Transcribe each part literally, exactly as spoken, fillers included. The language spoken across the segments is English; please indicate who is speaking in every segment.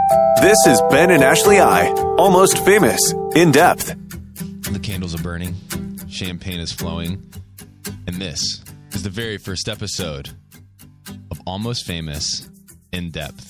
Speaker 1: This is Ben and Ashley I, Almost Famous, In Depth.
Speaker 2: The candles are burning, champagne is flowing, and this is the very first episode of Almost Famous, In Depth.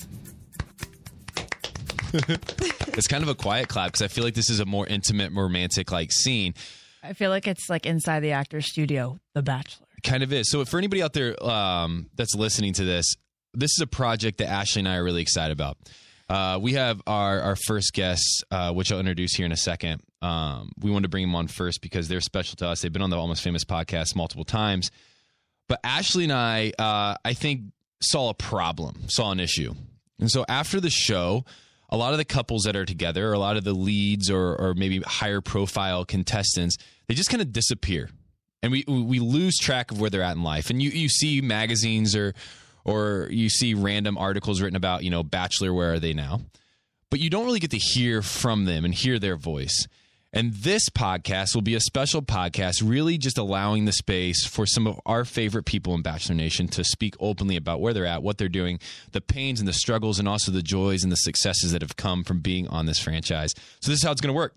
Speaker 2: It's kind of a quiet clap because I feel like this is a more intimate, romantic like scene.
Speaker 3: I feel like it's like inside the actor's studio, The Bachelor.
Speaker 2: Kind of is. So for anybody out there um, that's listening to this, this is a project that Ashley and I are really excited about. Uh, we have our, our first guest, uh, which I'll introduce here in a second. Um, we wanted to bring them on first because they're special to us. They've been on the Almost Famous podcast multiple times. But Ashley and I, uh, I think, saw a problem, saw an issue. And so after the show, a lot of the couples that are together, or a lot of the leads or, or maybe higher profile contestants, they just kind of disappear. And we we lose track of where they're at in life. And you, you see magazines or or you see random articles written about, you know, Bachelor, where are they now? But you don't really get to hear from them and hear their voice. And this podcast will be a special podcast, really just allowing the space for some of our favorite people in Bachelor Nation to speak openly about where they're at, what they're doing, the pains and the struggles, and also the joys and the successes that have come from being on this franchise. So this is how it's going to work.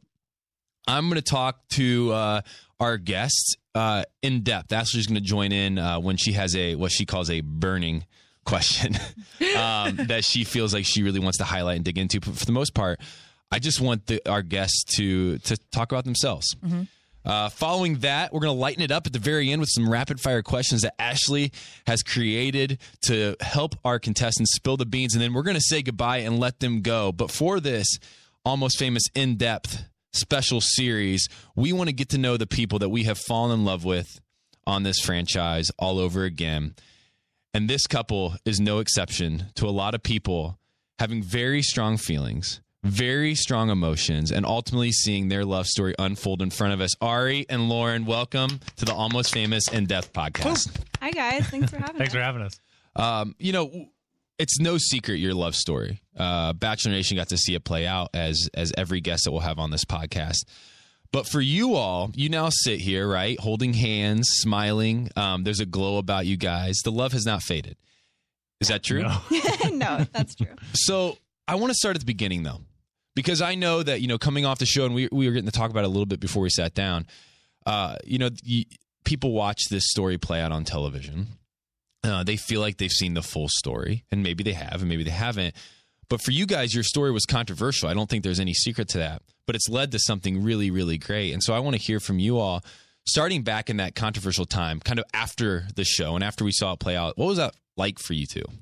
Speaker 2: I'm going to talk to uh, our guests uh, in depth. Ashley's going to join in uh, when she has a what she calls a burning question um, that she feels like she really wants to highlight and dig into. But for the most part, I just want the, our guests to to talk about themselves. Mm-hmm. Uh, following that, we're going to lighten it up at the very end with some rapid-fire questions that Ashley has created to help our contestants spill the beans, and then we're going to say goodbye and let them go. But for this Almost Famous In-Depth special series, we want to get to know the people that we have fallen in love with on this franchise all over again. And this couple is no exception to a lot of people having very strong feelings, very strong emotions, and ultimately seeing their love story unfold in front of us. Ari and Lauren, welcome to the Almost Famous In Depth podcast.
Speaker 4: Hi, guys. Thanks for having
Speaker 5: Thanks
Speaker 4: us.
Speaker 5: for having us.
Speaker 2: Um, you know, it's no secret your love story. Uh, Bachelor Nation got to see it play out as as every guest that we'll have on this podcast. But for you all, you now sit here, right, holding hands, smiling. Um, there's a glow about you guys. The love has not faded. Is that true?
Speaker 5: No.
Speaker 4: No, that's true.
Speaker 2: So I want to start at the beginning, though. Because I know that, you know, coming off the show, and we we were getting to talk about it a little bit before we sat down, uh, you know, you, people watch this story play out on television. Uh, they feel like they've seen the full story, and maybe they have, and maybe they haven't. But for you guys, your story was controversial. I don't think there's any secret to that. But it's led to something really, really great. And so I want to hear from you all, starting back in that controversial time, kind of after the show and after we saw it play out. What was that like for you two?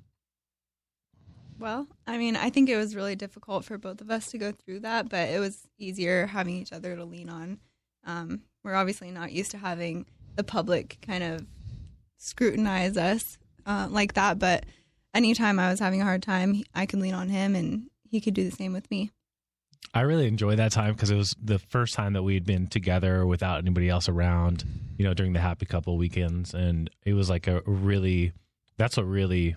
Speaker 4: Well, I mean, I think it was really difficult for both of us to go through that, but it was easier having each other to lean on. Um, we're obviously not used to having the public kind of scrutinize us uh, like that, but anytime I was having a hard time, I could lean on him, and he could do the same with me.
Speaker 5: I really enjoyed that time because it was the first time that we had been together without anybody else around, you know, during the happy couple weekends. And it was like a really, that's what really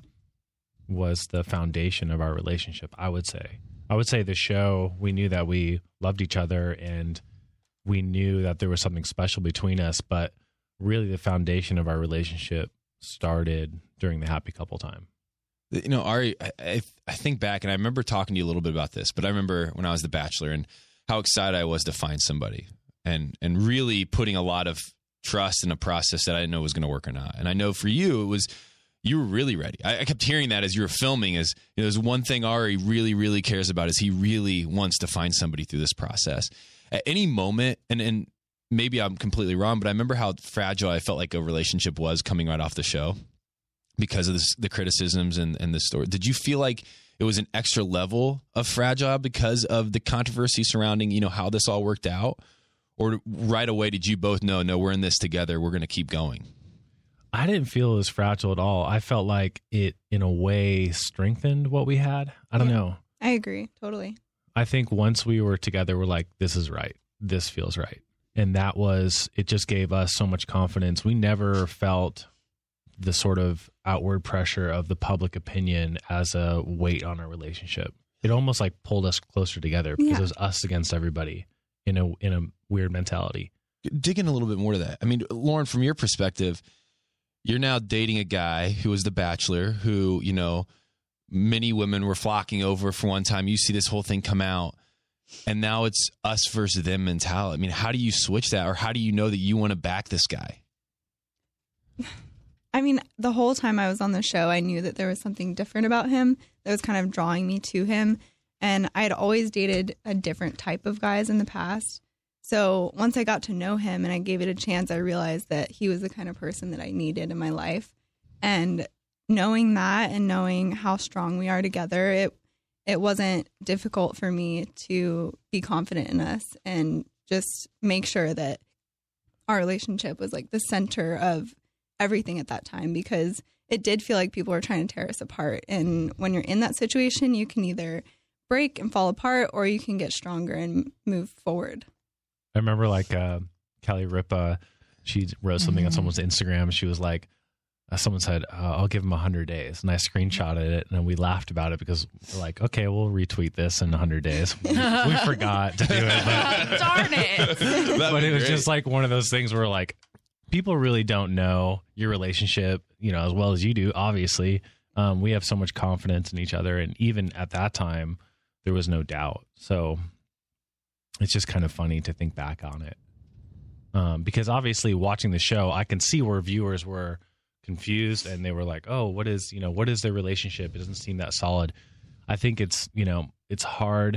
Speaker 5: was the foundation of our relationship, I would say. I would say the show, we knew that we loved each other and we knew that there was something special between us, but really the foundation of our relationship started during the happy couple time.
Speaker 2: You know, Ari, I, I, I think back, and I remember talking to you a little bit about this, but I remember when I was the Bachelor and how excited I was to find somebody and and really putting a lot of trust in a process that I didn't know was going to work or not. And I know for you, it was, you were really ready. I, I kept hearing that as you were filming, as you know, there's one thing Ari really, really cares about is he really wants to find somebody through this process. At any moment, and, and maybe I'm completely wrong, but I remember how fragile I felt like a relationship was coming right off the show because of this, the criticisms and, and the story. Did you feel like it was an extra level of fragile because of the controversy surrounding, you know, how this all worked out? Or right away, did you both know, no, we're in this together, we're going to keep going?
Speaker 5: I didn't feel it was fragile at all. I felt like it, in a way, strengthened what we had. I don't
Speaker 4: Yeah,
Speaker 5: know.
Speaker 4: I agree. Totally.
Speaker 5: I think once we were together, we're like, this is right. This feels right. And that was, it just gave us so much confidence. We never felt the sort of outward pressure of the public opinion as a weight on our relationship. It almost like pulled us closer together because
Speaker 4: Yeah.
Speaker 5: it was us against everybody in a in a weird mentality.
Speaker 2: Dig in a little bit more to that. I mean, Lauren, from your perspective, you're now dating a guy who was the Bachelor, who, you know, many women were flocking over for one time. You see this whole thing come out, and now it's us versus them mentality. I mean, how do you switch that, or how do you know that you want to back this guy?
Speaker 4: I mean, the whole time I was on the show, I knew that there was something different about him that was kind of drawing me to him. And I had always dated a different type of guys in the past. So once I got to know him and I gave it a chance, I realized that he was the kind of person that I needed in my life. And knowing that and knowing how strong we are together, it it wasn't difficult for me to be confident in us and just make sure that our relationship was like the center of everything at that time, because it did feel like people were trying to tear us apart. And when you're in that situation, you can either break and fall apart, or you can get stronger and move forward.
Speaker 5: I remember like uh, Kelly Ripa, she wrote something mm-hmm. on someone's Instagram. She was like, uh, someone said, uh, I'll give him one hundred days. And I screenshotted it, and we laughed about it because we're like, okay, we'll retweet this in one hundred days. We, we forgot to do it. But,
Speaker 3: darn it.
Speaker 5: But it was great. Just like one of those things where like, people really don't know your relationship, you know, as well as you do, obviously. Um, we have so much confidence in each other. And even at that time, there was no doubt. So it's just kind of funny to think back on it. Um, because obviously watching the show, I can see where viewers were confused and they were like, oh, what is, you know, what is their relationship? It doesn't seem that solid. I think it's, you know, it's hard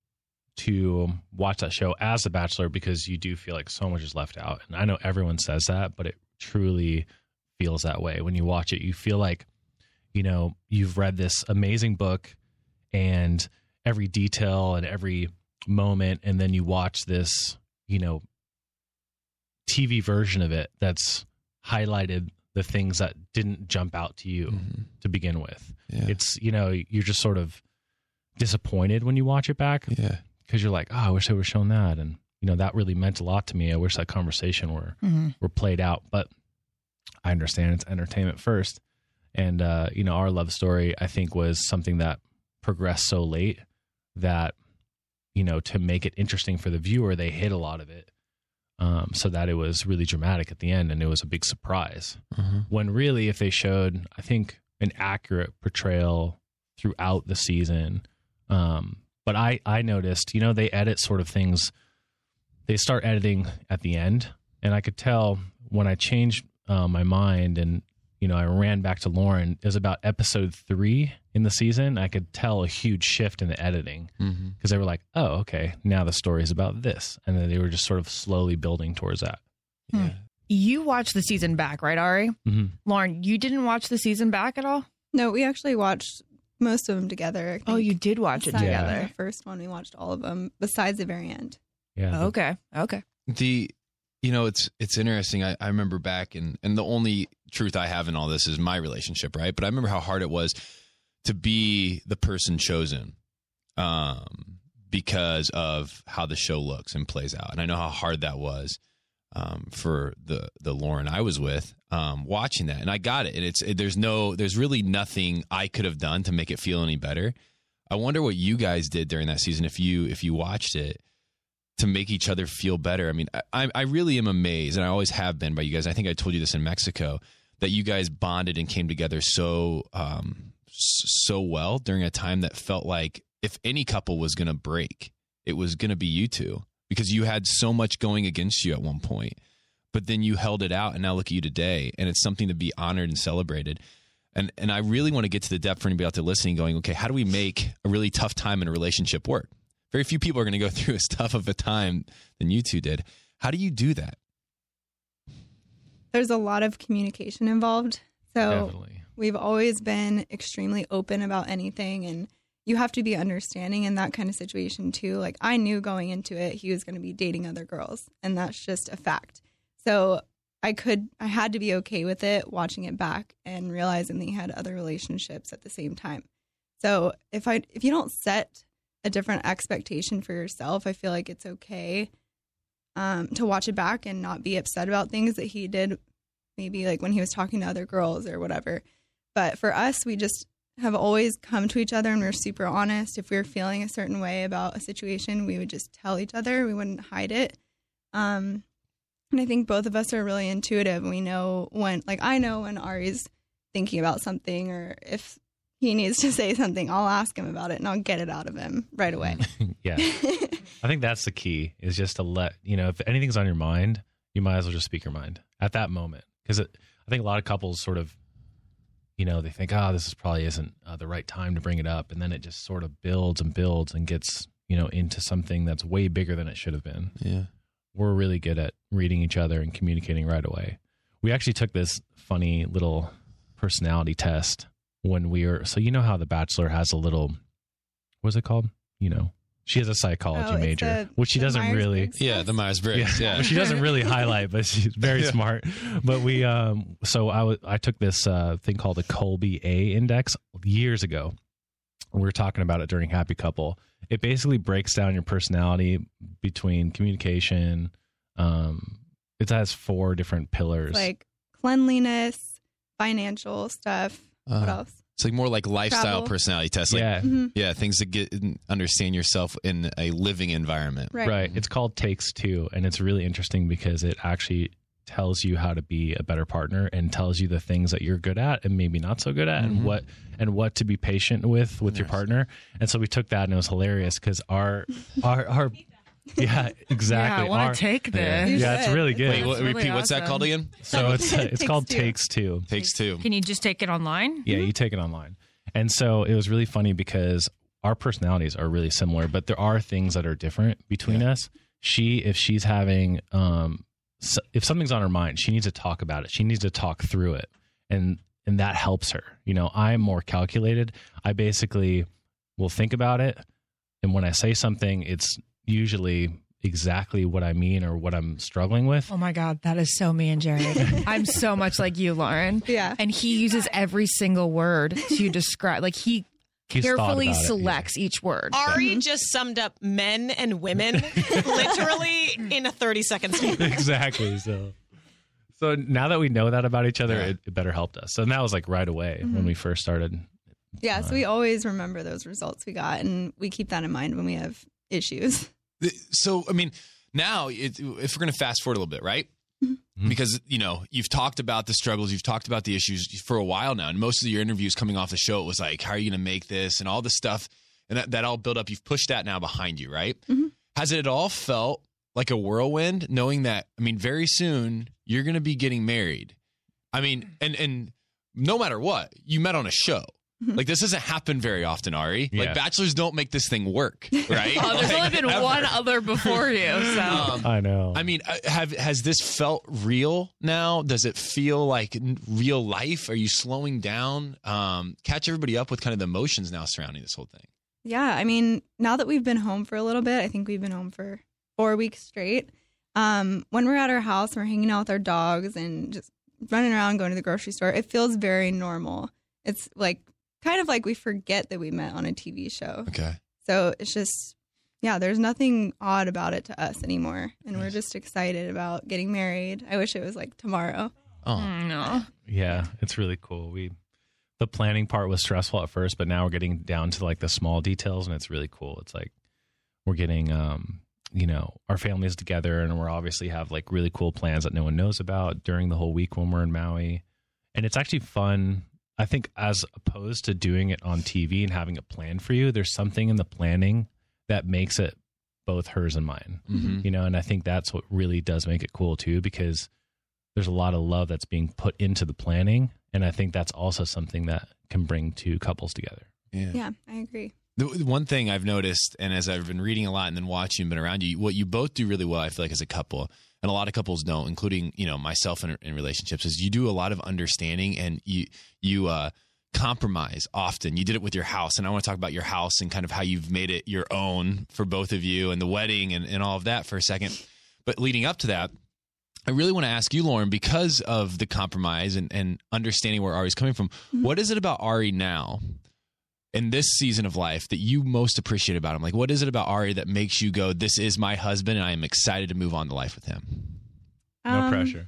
Speaker 5: to watch that show as The Bachelor because you do feel like so much is left out. And I know everyone says that, but it truly feels that way. When you watch it, you feel like, you know, you've read this amazing book and every detail and every moment, and then you watch this, you know, T V version of it that's highlighted the things that didn't jump out to you mm-hmm. to begin with. Yeah. It's, you know, you're just sort of disappointed when you watch it back.
Speaker 2: Yeah.
Speaker 5: Because you're like, oh, I wish I was shown that. And, you know, that really meant a lot to me. I wish that conversation were, mm-hmm. were played out. But I understand it's entertainment first. And, uh, you know, our love story, I think, was something that progressed so late that, you know, to make it interesting for the viewer, they hid a lot of it. Um, so that it was really dramatic at the end, and it was a big surprise. Mm-hmm. When really, if they showed, I think, an accurate portrayal throughout the season. Um, but I, I noticed, you know, they edit sort of things. They start editing at the end, and I could tell when I changed uh, my mind and, you know, I ran back to Lauren, it was about episode three in the season. I could tell a huge shift in the editing because mm-hmm. they were like, oh, okay, now the story is about this. And then they were just sort of slowly building towards that.
Speaker 3: Yeah. You watched the season back, right, Ari?
Speaker 5: Mm-hmm.
Speaker 3: Lauren, you didn't watch the season back at all?
Speaker 4: No, we actually watched most of them together. I think.
Speaker 3: Oh, you did watch it
Speaker 4: Besides
Speaker 3: together.
Speaker 4: The first one, we watched all of them besides the very end.
Speaker 5: Yeah.
Speaker 3: Oh, okay. Okay.
Speaker 2: The, you know, it's it's interesting. I, I remember back, and, and the only truth I have in all this is my relationship, right? But I remember how hard it was to be the person chosen um, because of how the show looks and plays out. And I know how hard that was um, for the the Lauren I was with um, watching that. And I got it. And it's it, there's no there's really nothing I could have done to make it feel any better. I wonder what you guys did during that season if you if you watched it to make each other feel better. I mean, I, I really am amazed, and I always have been by you guys. I think I told you this in Mexico, that you guys bonded and came together so um, so well during a time that felt like if any couple was going to break, it was going to be you two, because you had so much going against you at one point, but then you held it out, and now look at you today, and it's something to be honored and celebrated. And and I really want to get to the depth for anybody out there listening going, okay, how do we make a really tough time in a relationship work? Very few people are going to go through as tough of a time than you two did. How do you do that?
Speaker 4: There's a lot of communication involved. So
Speaker 5: Definitely.
Speaker 4: We've always been extremely open about anything, and you have to be understanding in that kind of situation too. Like, I knew going into it, he was going to be dating other girls, and that's just a fact. So I could, I had to be okay with it, watching it back and realizing that he had other relationships at the same time. So if I, if you don't set a different expectation for yourself, I feel like it's okay um, to watch it back and not be upset about things that he did, maybe like when he was talking to other girls or whatever. But for us, we just have always come to each other, and we're super honest. If we were feeling a certain way about a situation, we would just tell each other. We wouldn't hide it. Um, and I think both of us are really intuitive. We know when, like, I know when Ari's thinking about something, or if he needs to say something, I'll ask him about it and I'll get it out of him right away.
Speaker 5: Yeah. I think that's the key, is just to let, you know, if anything's on your mind, you might as well just speak your mind at that moment. Because I think a lot of couples sort of, you know, they think, oh, this is probably isn't uh, the right time to bring it up. And then it just sort of builds and builds and gets, you know, into something that's way bigger than it should have been.
Speaker 2: Yeah.
Speaker 5: We're really good at reading each other and communicating right away. We actually took this funny little personality test when we were, so you know how The Bachelor has a little, what's it called? You know, she has a psychology
Speaker 4: Oh, it's
Speaker 5: major,
Speaker 4: the-
Speaker 5: which she
Speaker 4: the
Speaker 5: doesn't really,
Speaker 4: Myers-Briggs
Speaker 2: Yeah, the Myers-Briggs. Yeah.
Speaker 5: she doesn't really highlight, but she's very
Speaker 2: Yeah.
Speaker 5: smart. But we, um, so I w- I took this uh, thing called the Colby A index years ago. We were talking about it during Happy Couple. It basically breaks down your personality between communication. Um, it has four different pillars.
Speaker 4: Like cleanliness, financial stuff. What
Speaker 2: Uh,
Speaker 4: else?
Speaker 2: It's like more like lifestyle
Speaker 4: Travel.
Speaker 2: personality tests. Like,
Speaker 5: yeah,
Speaker 4: Mhm.
Speaker 2: yeah, things that get understand yourself in a living environment.
Speaker 4: Right.
Speaker 5: right. It's called Takes Two, and it's really interesting because it actually tells you how to be a better partner and tells you the things that you're good at and maybe not so good at,
Speaker 2: Mhm.
Speaker 5: and what and what to be patient with with your partner. And so we took that, and it was hilarious because our our our yeah, exactly.
Speaker 3: Yeah, I want
Speaker 5: Our-
Speaker 3: to take
Speaker 5: yeah,
Speaker 3: this.
Speaker 4: You
Speaker 5: yeah, it's
Speaker 4: should.
Speaker 5: really good.
Speaker 2: Wait, what,
Speaker 3: That's really
Speaker 2: repeat. What's that
Speaker 3: awesome.
Speaker 2: called again?
Speaker 5: So it's it's
Speaker 4: Takes
Speaker 5: called
Speaker 4: Two.
Speaker 5: Takes Two.
Speaker 2: Takes two.
Speaker 3: Can you just take it online?
Speaker 5: Yeah, you take it online. And so it was really funny because our personalities are really similar, but there are things that are different between
Speaker 2: Yeah.
Speaker 5: us. She, if she's having, um, so if something's on her mind, she needs to talk about it. She needs to talk through it. And, and that helps her. You know, I'm more calculated. I basically will think about it. And when I say something, it's usually exactly what I mean or what I'm struggling with.
Speaker 3: Oh my God, that is so me and Jared. I'm so much like you, Lauren.
Speaker 4: Yeah.
Speaker 3: And he uses every single word to describe, like he
Speaker 5: He's thought
Speaker 3: carefully
Speaker 5: about it, yeah.
Speaker 3: selects each word.
Speaker 6: Ari just summed up men and women literally in a thirty second statement.
Speaker 5: Exactly. So, so now that we know that about each other,
Speaker 2: Yeah.
Speaker 5: it, it better helped us. And that was like right away when we first started.
Speaker 4: Yeah. So we always remember those results we got, and we keep that in mind when we have issues.
Speaker 2: The- So, I mean, now it, if we're going to fast forward a little bit, right?
Speaker 5: Mhm.
Speaker 2: Because, you know, you've talked about the struggles, you've talked about the issues for a while now. And most of your interviews coming off the show, it was like, how are you going to make this and all this stuff? And that, that all built up. You've pushed that now behind you, right?
Speaker 4: Mhm.
Speaker 2: Has it at all felt like a whirlwind knowing that, I mean, very soon you're going to be getting married? I mean, and, and no matter what, you met on a show.
Speaker 4: Mhm.
Speaker 2: Like, this doesn't happen very often, Ari.
Speaker 5: Yeah.
Speaker 2: Like, bachelors don't make this thing work, right?
Speaker 3: Oh, there's
Speaker 2: Like,
Speaker 3: only been
Speaker 2: ever.
Speaker 3: one other before you. So
Speaker 2: Um,
Speaker 5: I know.
Speaker 2: I mean, uh, have has this felt real now? Does it feel like n- real life? Are you slowing down? Um, catch everybody up with kind of the emotions now surrounding this whole thing.
Speaker 4: Yeah. I mean, now that we've been home for a little bit, I think we've been home for four weeks straight. Um, when we're at our house, we're hanging out with our dogs and just running around, going to the grocery store. It feels very normal. It's like kind of like we forget that we met on a T V show.
Speaker 2: Okay.
Speaker 4: So it's just, yeah, there's nothing odd about it to us anymore. And we're just excited about getting married. I wish it was like tomorrow.
Speaker 2: Oh,
Speaker 3: Mm, no.
Speaker 5: yeah, it's really cool. We, the planning part was stressful at first, but now we're getting down to like the small details, and it's really cool. It's like we're getting, um, you know, our families together, and we're obviously have like really cool plans that no one knows about during the whole week when we're in Maui. And it's actually fun. I think as opposed to doing it on T V and having it planned for you, there's something in the planning that makes it both hers and mine,
Speaker 2: mhm.
Speaker 5: you know, and I think that's what really does make it cool too, because there's a lot of love that's being put into the planning. And I think that's also something that can bring two couples together.
Speaker 2: yeah.
Speaker 4: Yeah, I agree.
Speaker 2: The, the one thing I've noticed, and as I've been reading a lot and then watching and been around you, what you both do really well, I feel like, as a couple, and a lot of couples don't, including, you know, myself in, in relationships, is you do a lot of understanding and you you uh, compromise often. You did it with your house, and I want to talk about your house and kind of how you've made it your own for both of you, and the wedding and, and all of that for a second. But leading up to that, I really want to ask you, Lauren, because of the compromise and, and understanding where Ari's coming from, what is it about Ari now in this season of life that you most appreciate about him? Like, what is it about Ari that makes you go, this is my husband and I am excited to move on to life with him?
Speaker 5: No
Speaker 4: Um,
Speaker 5: pressure.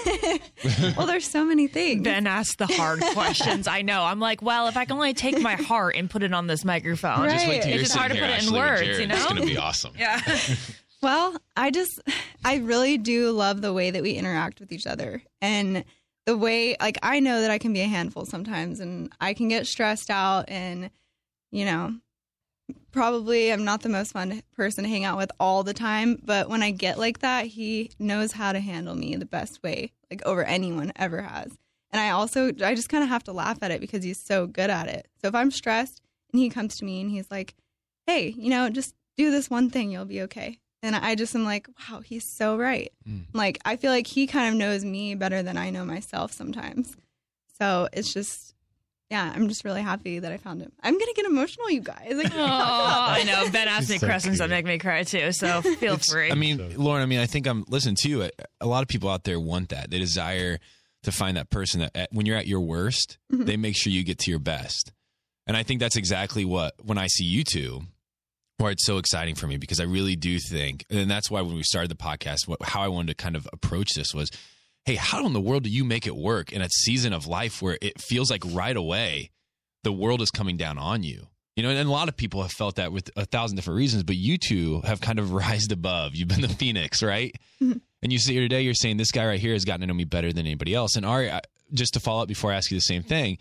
Speaker 4: Well, there's so many things.
Speaker 3: Ben asked the hard questions. I know. I'm like, well, if I can only take my heart and put it on this microphone,
Speaker 4: Right.
Speaker 2: Just wait till
Speaker 3: It's
Speaker 2: you're
Speaker 3: just hard
Speaker 2: sitting
Speaker 3: to
Speaker 2: here,
Speaker 3: put it in
Speaker 2: Ashley, with
Speaker 3: words,
Speaker 2: Jared.
Speaker 3: you know?
Speaker 2: It's going to be awesome.
Speaker 3: yeah.
Speaker 4: Well, I just, I really do love the way that we interact with each other. And the way, like, I know that I can be a handful sometimes, and I can get stressed out, and, you know, probably I'm not the most fun person to hang out with all the time, but when I get like that, he knows how to handle me the best way, like over anyone ever has. And I also, I just kind of have to laugh at it because he's so good at it. So if I'm stressed and he comes to me and he's like, hey, you know, just do this one thing, you'll be okay. And I just am like, wow, he's so right. Mm. Like, I feel like he kind of knows me better than I know myself sometimes. So it's just, yeah, I'm just really happy that I found him. I'm going to get emotional, you guys. Like,
Speaker 3: oh, I know. Ben asked me
Speaker 5: so
Speaker 3: questions
Speaker 5: cute.
Speaker 3: that make me cry, too. So feel
Speaker 2: It's,
Speaker 3: free.
Speaker 2: I mean, Lauren, I mean, I think I'm listening to you. A lot of people out there want that. They desire to find that person that at, when you're at your worst, mm-hmm. they make sure you get to your best. And I think that's exactly what, when I see you two, why it's so exciting for me, because I really do think, and that's why when we started the podcast, what, how I wanted to kind of approach this was, hey, how in the world do you make it work in a season of life where it feels like right away the world is coming down on you? You know, and a lot of people have felt that with a thousand different reasons, but you two have kind of rised above. You've been the phoenix, right? Mm-hmm. And you sit here today, you're saying this guy right here has gotten to know me better than anybody else. And Ari, just to follow up before I ask you the same thing,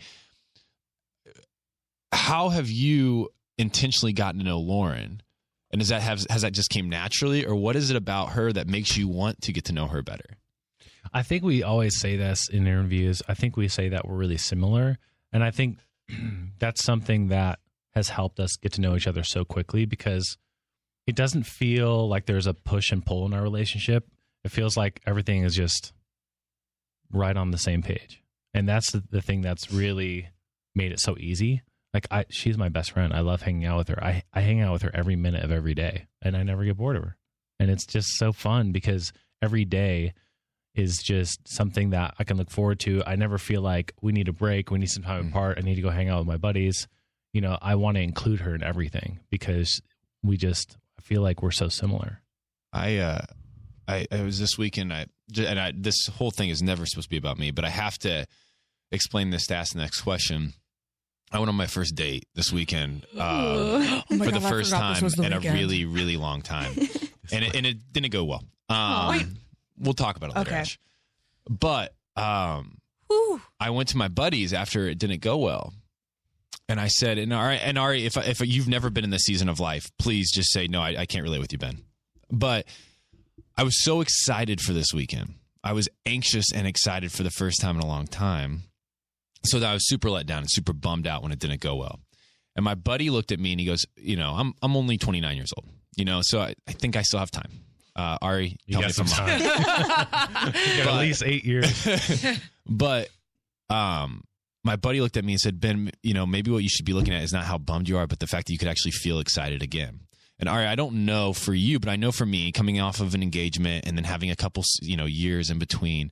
Speaker 2: how have you intentionally gotten to know Lauren? And does that have, has that just came naturally, or what is it about her that makes you want to get to know her better?
Speaker 5: I think we always say this in interviews. I think we say that we're really similar. And I think that's something that has helped us get to know each other so quickly, because it doesn't feel like there's a push and pull in our relationship. It feels like everything is just right on the same page. And that's the, the thing that's really made it so easy. Like, I, she's my best friend. I love hanging out with her. I, I hang out with her every minute of every day, and I never get bored of her. And it's just so fun because every day is just something that I can look forward to. I never feel like we need a break. We need some time mm-hmm. apart. I need to go hang out with my buddies. You know, I want to include her in everything because we just I feel like we're so similar.
Speaker 2: I, uh, I, I was this weekend, I, and I, this whole thing is never supposed to be about me, but I have to explain this to ask the next question. I went on my first date this weekend uh,
Speaker 3: oh
Speaker 2: for
Speaker 3: God,
Speaker 2: the first time
Speaker 3: the
Speaker 2: in
Speaker 3: weekend.
Speaker 2: a really, really long time. and, it, and it didn't go well. Um, we'll talk about it later.
Speaker 3: Okay.
Speaker 2: Ash. But um, I went to my buddies after it didn't go well. And I said, and Ari, and Ari if, if you've never been in this season of life, please just say, no, I, I can't relate with you, Ben. But I was so excited for this weekend. I was anxious and excited for the first time in a long time. So that I was super let down and super bummed out when it didn't go well. And my buddy looked at me and he goes, you know, I'm I'm only twenty-nine years old, you know, so I, I think I still have time. Uh, Ari,
Speaker 5: You
Speaker 2: tell me
Speaker 5: got
Speaker 2: if
Speaker 5: some
Speaker 2: I'm wrong.
Speaker 5: time. You got at least eight years.
Speaker 2: But um, my buddy looked at me and said, Ben, you know, maybe what you should be looking at is not how bummed you are, but the fact that you could actually feel excited again. And Ari, I don't know for you, but I know for me, coming off of an engagement and then having a couple, you know, years in between,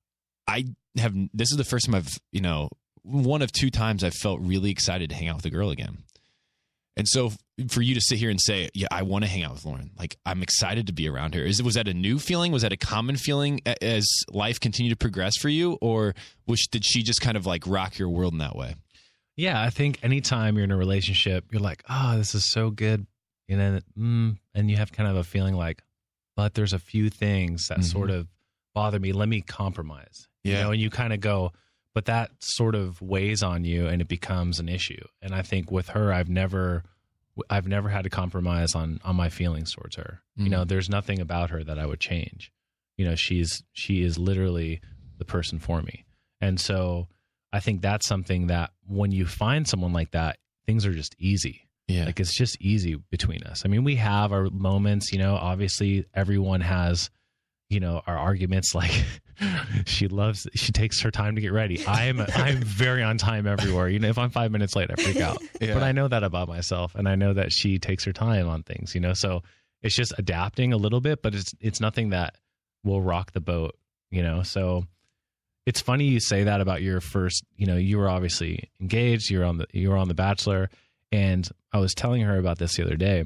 Speaker 2: I have, this is the first time I've, you know, one of two times I've felt really excited to hang out with a girl again. And so for you to sit here and say, yeah, I want to hang out with Lauren, like I'm excited to be around her. Is it, was that a new feeling? Was that a common feeling as life continued to progress for you? Or was, did she just kind of like rock your world in that way?
Speaker 5: Yeah, I think anytime you're in a relationship, you're like, oh, this is so good. And then, mm, and you have kind of a feeling like, but there's a few things that mm-hmm. sort of bother me. Let me compromise.
Speaker 2: Yeah.
Speaker 5: You know, and you kind of go, but that sort of weighs on you and it becomes an issue. And I think with her, I've never, I've never had to compromise on, on my feelings towards her. Mm-hmm. You know, there's nothing about her that I would change. You know, she's, she is literally the person for me. And so I think that's something that when you find someone like that, things are just easy.
Speaker 2: Yeah.
Speaker 5: Like it's just easy between us. I mean, we have our moments, you know, obviously everyone has, you know, our arguments. Like she loves, she takes her time to get ready. I'm, I'm very on time everywhere. You know, if I'm five minutes late, I freak out, yeah. But I know that about myself and I know that she takes her time on things, you know, so it's just adapting a little bit, but it's, it's nothing that will rock the boat, you know? So it's funny you say that about your first, you know, you were obviously engaged, you were on the, you were on The Bachelor. And I was telling her about this the other day,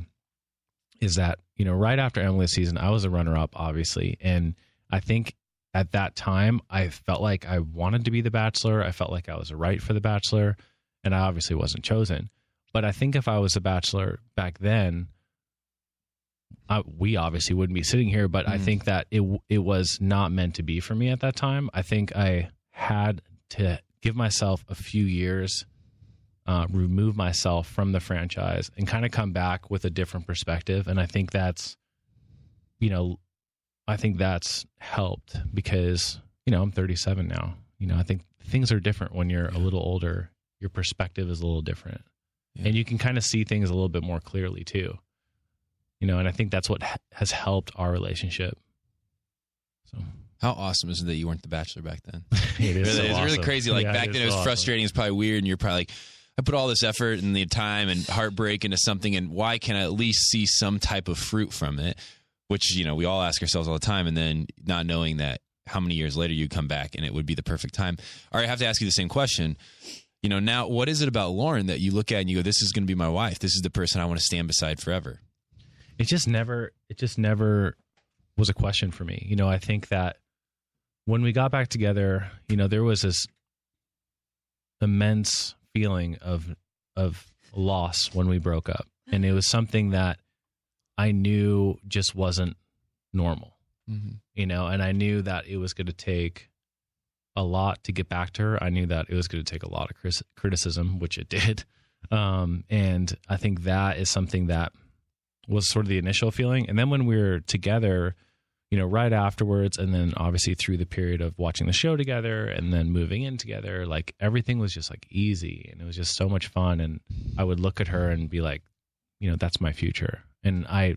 Speaker 5: is that, you know, right after Emily's season, I was a runner-up, obviously. And I think at that time, I felt like I wanted to be The Bachelor. I felt like I was right for The Bachelor. And I obviously wasn't chosen. But I think if I was a Bachelor back then, I, we obviously wouldn't be sitting here. But mm. I think that it it was not meant to be for me at that time. I think I had to give myself a few years, uh, remove myself from the franchise and kind of come back with a different perspective. And I think that's, you know, I think that's helped because, you know, I'm thirty-seven now. You know, I think things are different when you're a little older. Your perspective is a little different. Yeah. And you can kind of see things a little bit more clearly too. You know, and I think that's what ha- has helped our relationship. So
Speaker 2: how awesome is it that you weren't the Bachelor back then?
Speaker 5: It is
Speaker 2: really,
Speaker 5: so
Speaker 2: it's
Speaker 5: awesome.
Speaker 2: really crazy. Like
Speaker 5: Yeah,
Speaker 2: back
Speaker 5: it
Speaker 2: then
Speaker 5: is
Speaker 2: it was
Speaker 5: so awesome.
Speaker 2: frustrating. It's probably weird. And you're probably like, I put all this effort and the time and heartbreak into something. And why can't I at least see some type of fruit from it? Which, you know, we all ask ourselves all the time. And then not knowing that how many years later you come back and it would be the perfect time. All right, I have to ask you the same question. You know, now what is it about Lauren that you look at and you go, this is going to be my wife. This is the person I want to stand beside forever.
Speaker 5: It just never, it just never was a question for me. You know, I think that when we got back together, you know, there was this immense feeling of, of loss when we broke up. And it was something that I knew just wasn't normal, mm-hmm. you know, and I knew that it was going to take a lot to get back to her. I knew that it was going to take a lot of criticism, which it did. Um, and I think that is something that was sort of the initial feeling. And then when we were together, you know, right afterwards, and then obviously through the period of watching the show together and then moving in together, like everything was just like easy and it was just so much fun. And I would look at her and be like, you know, that's my future. And I,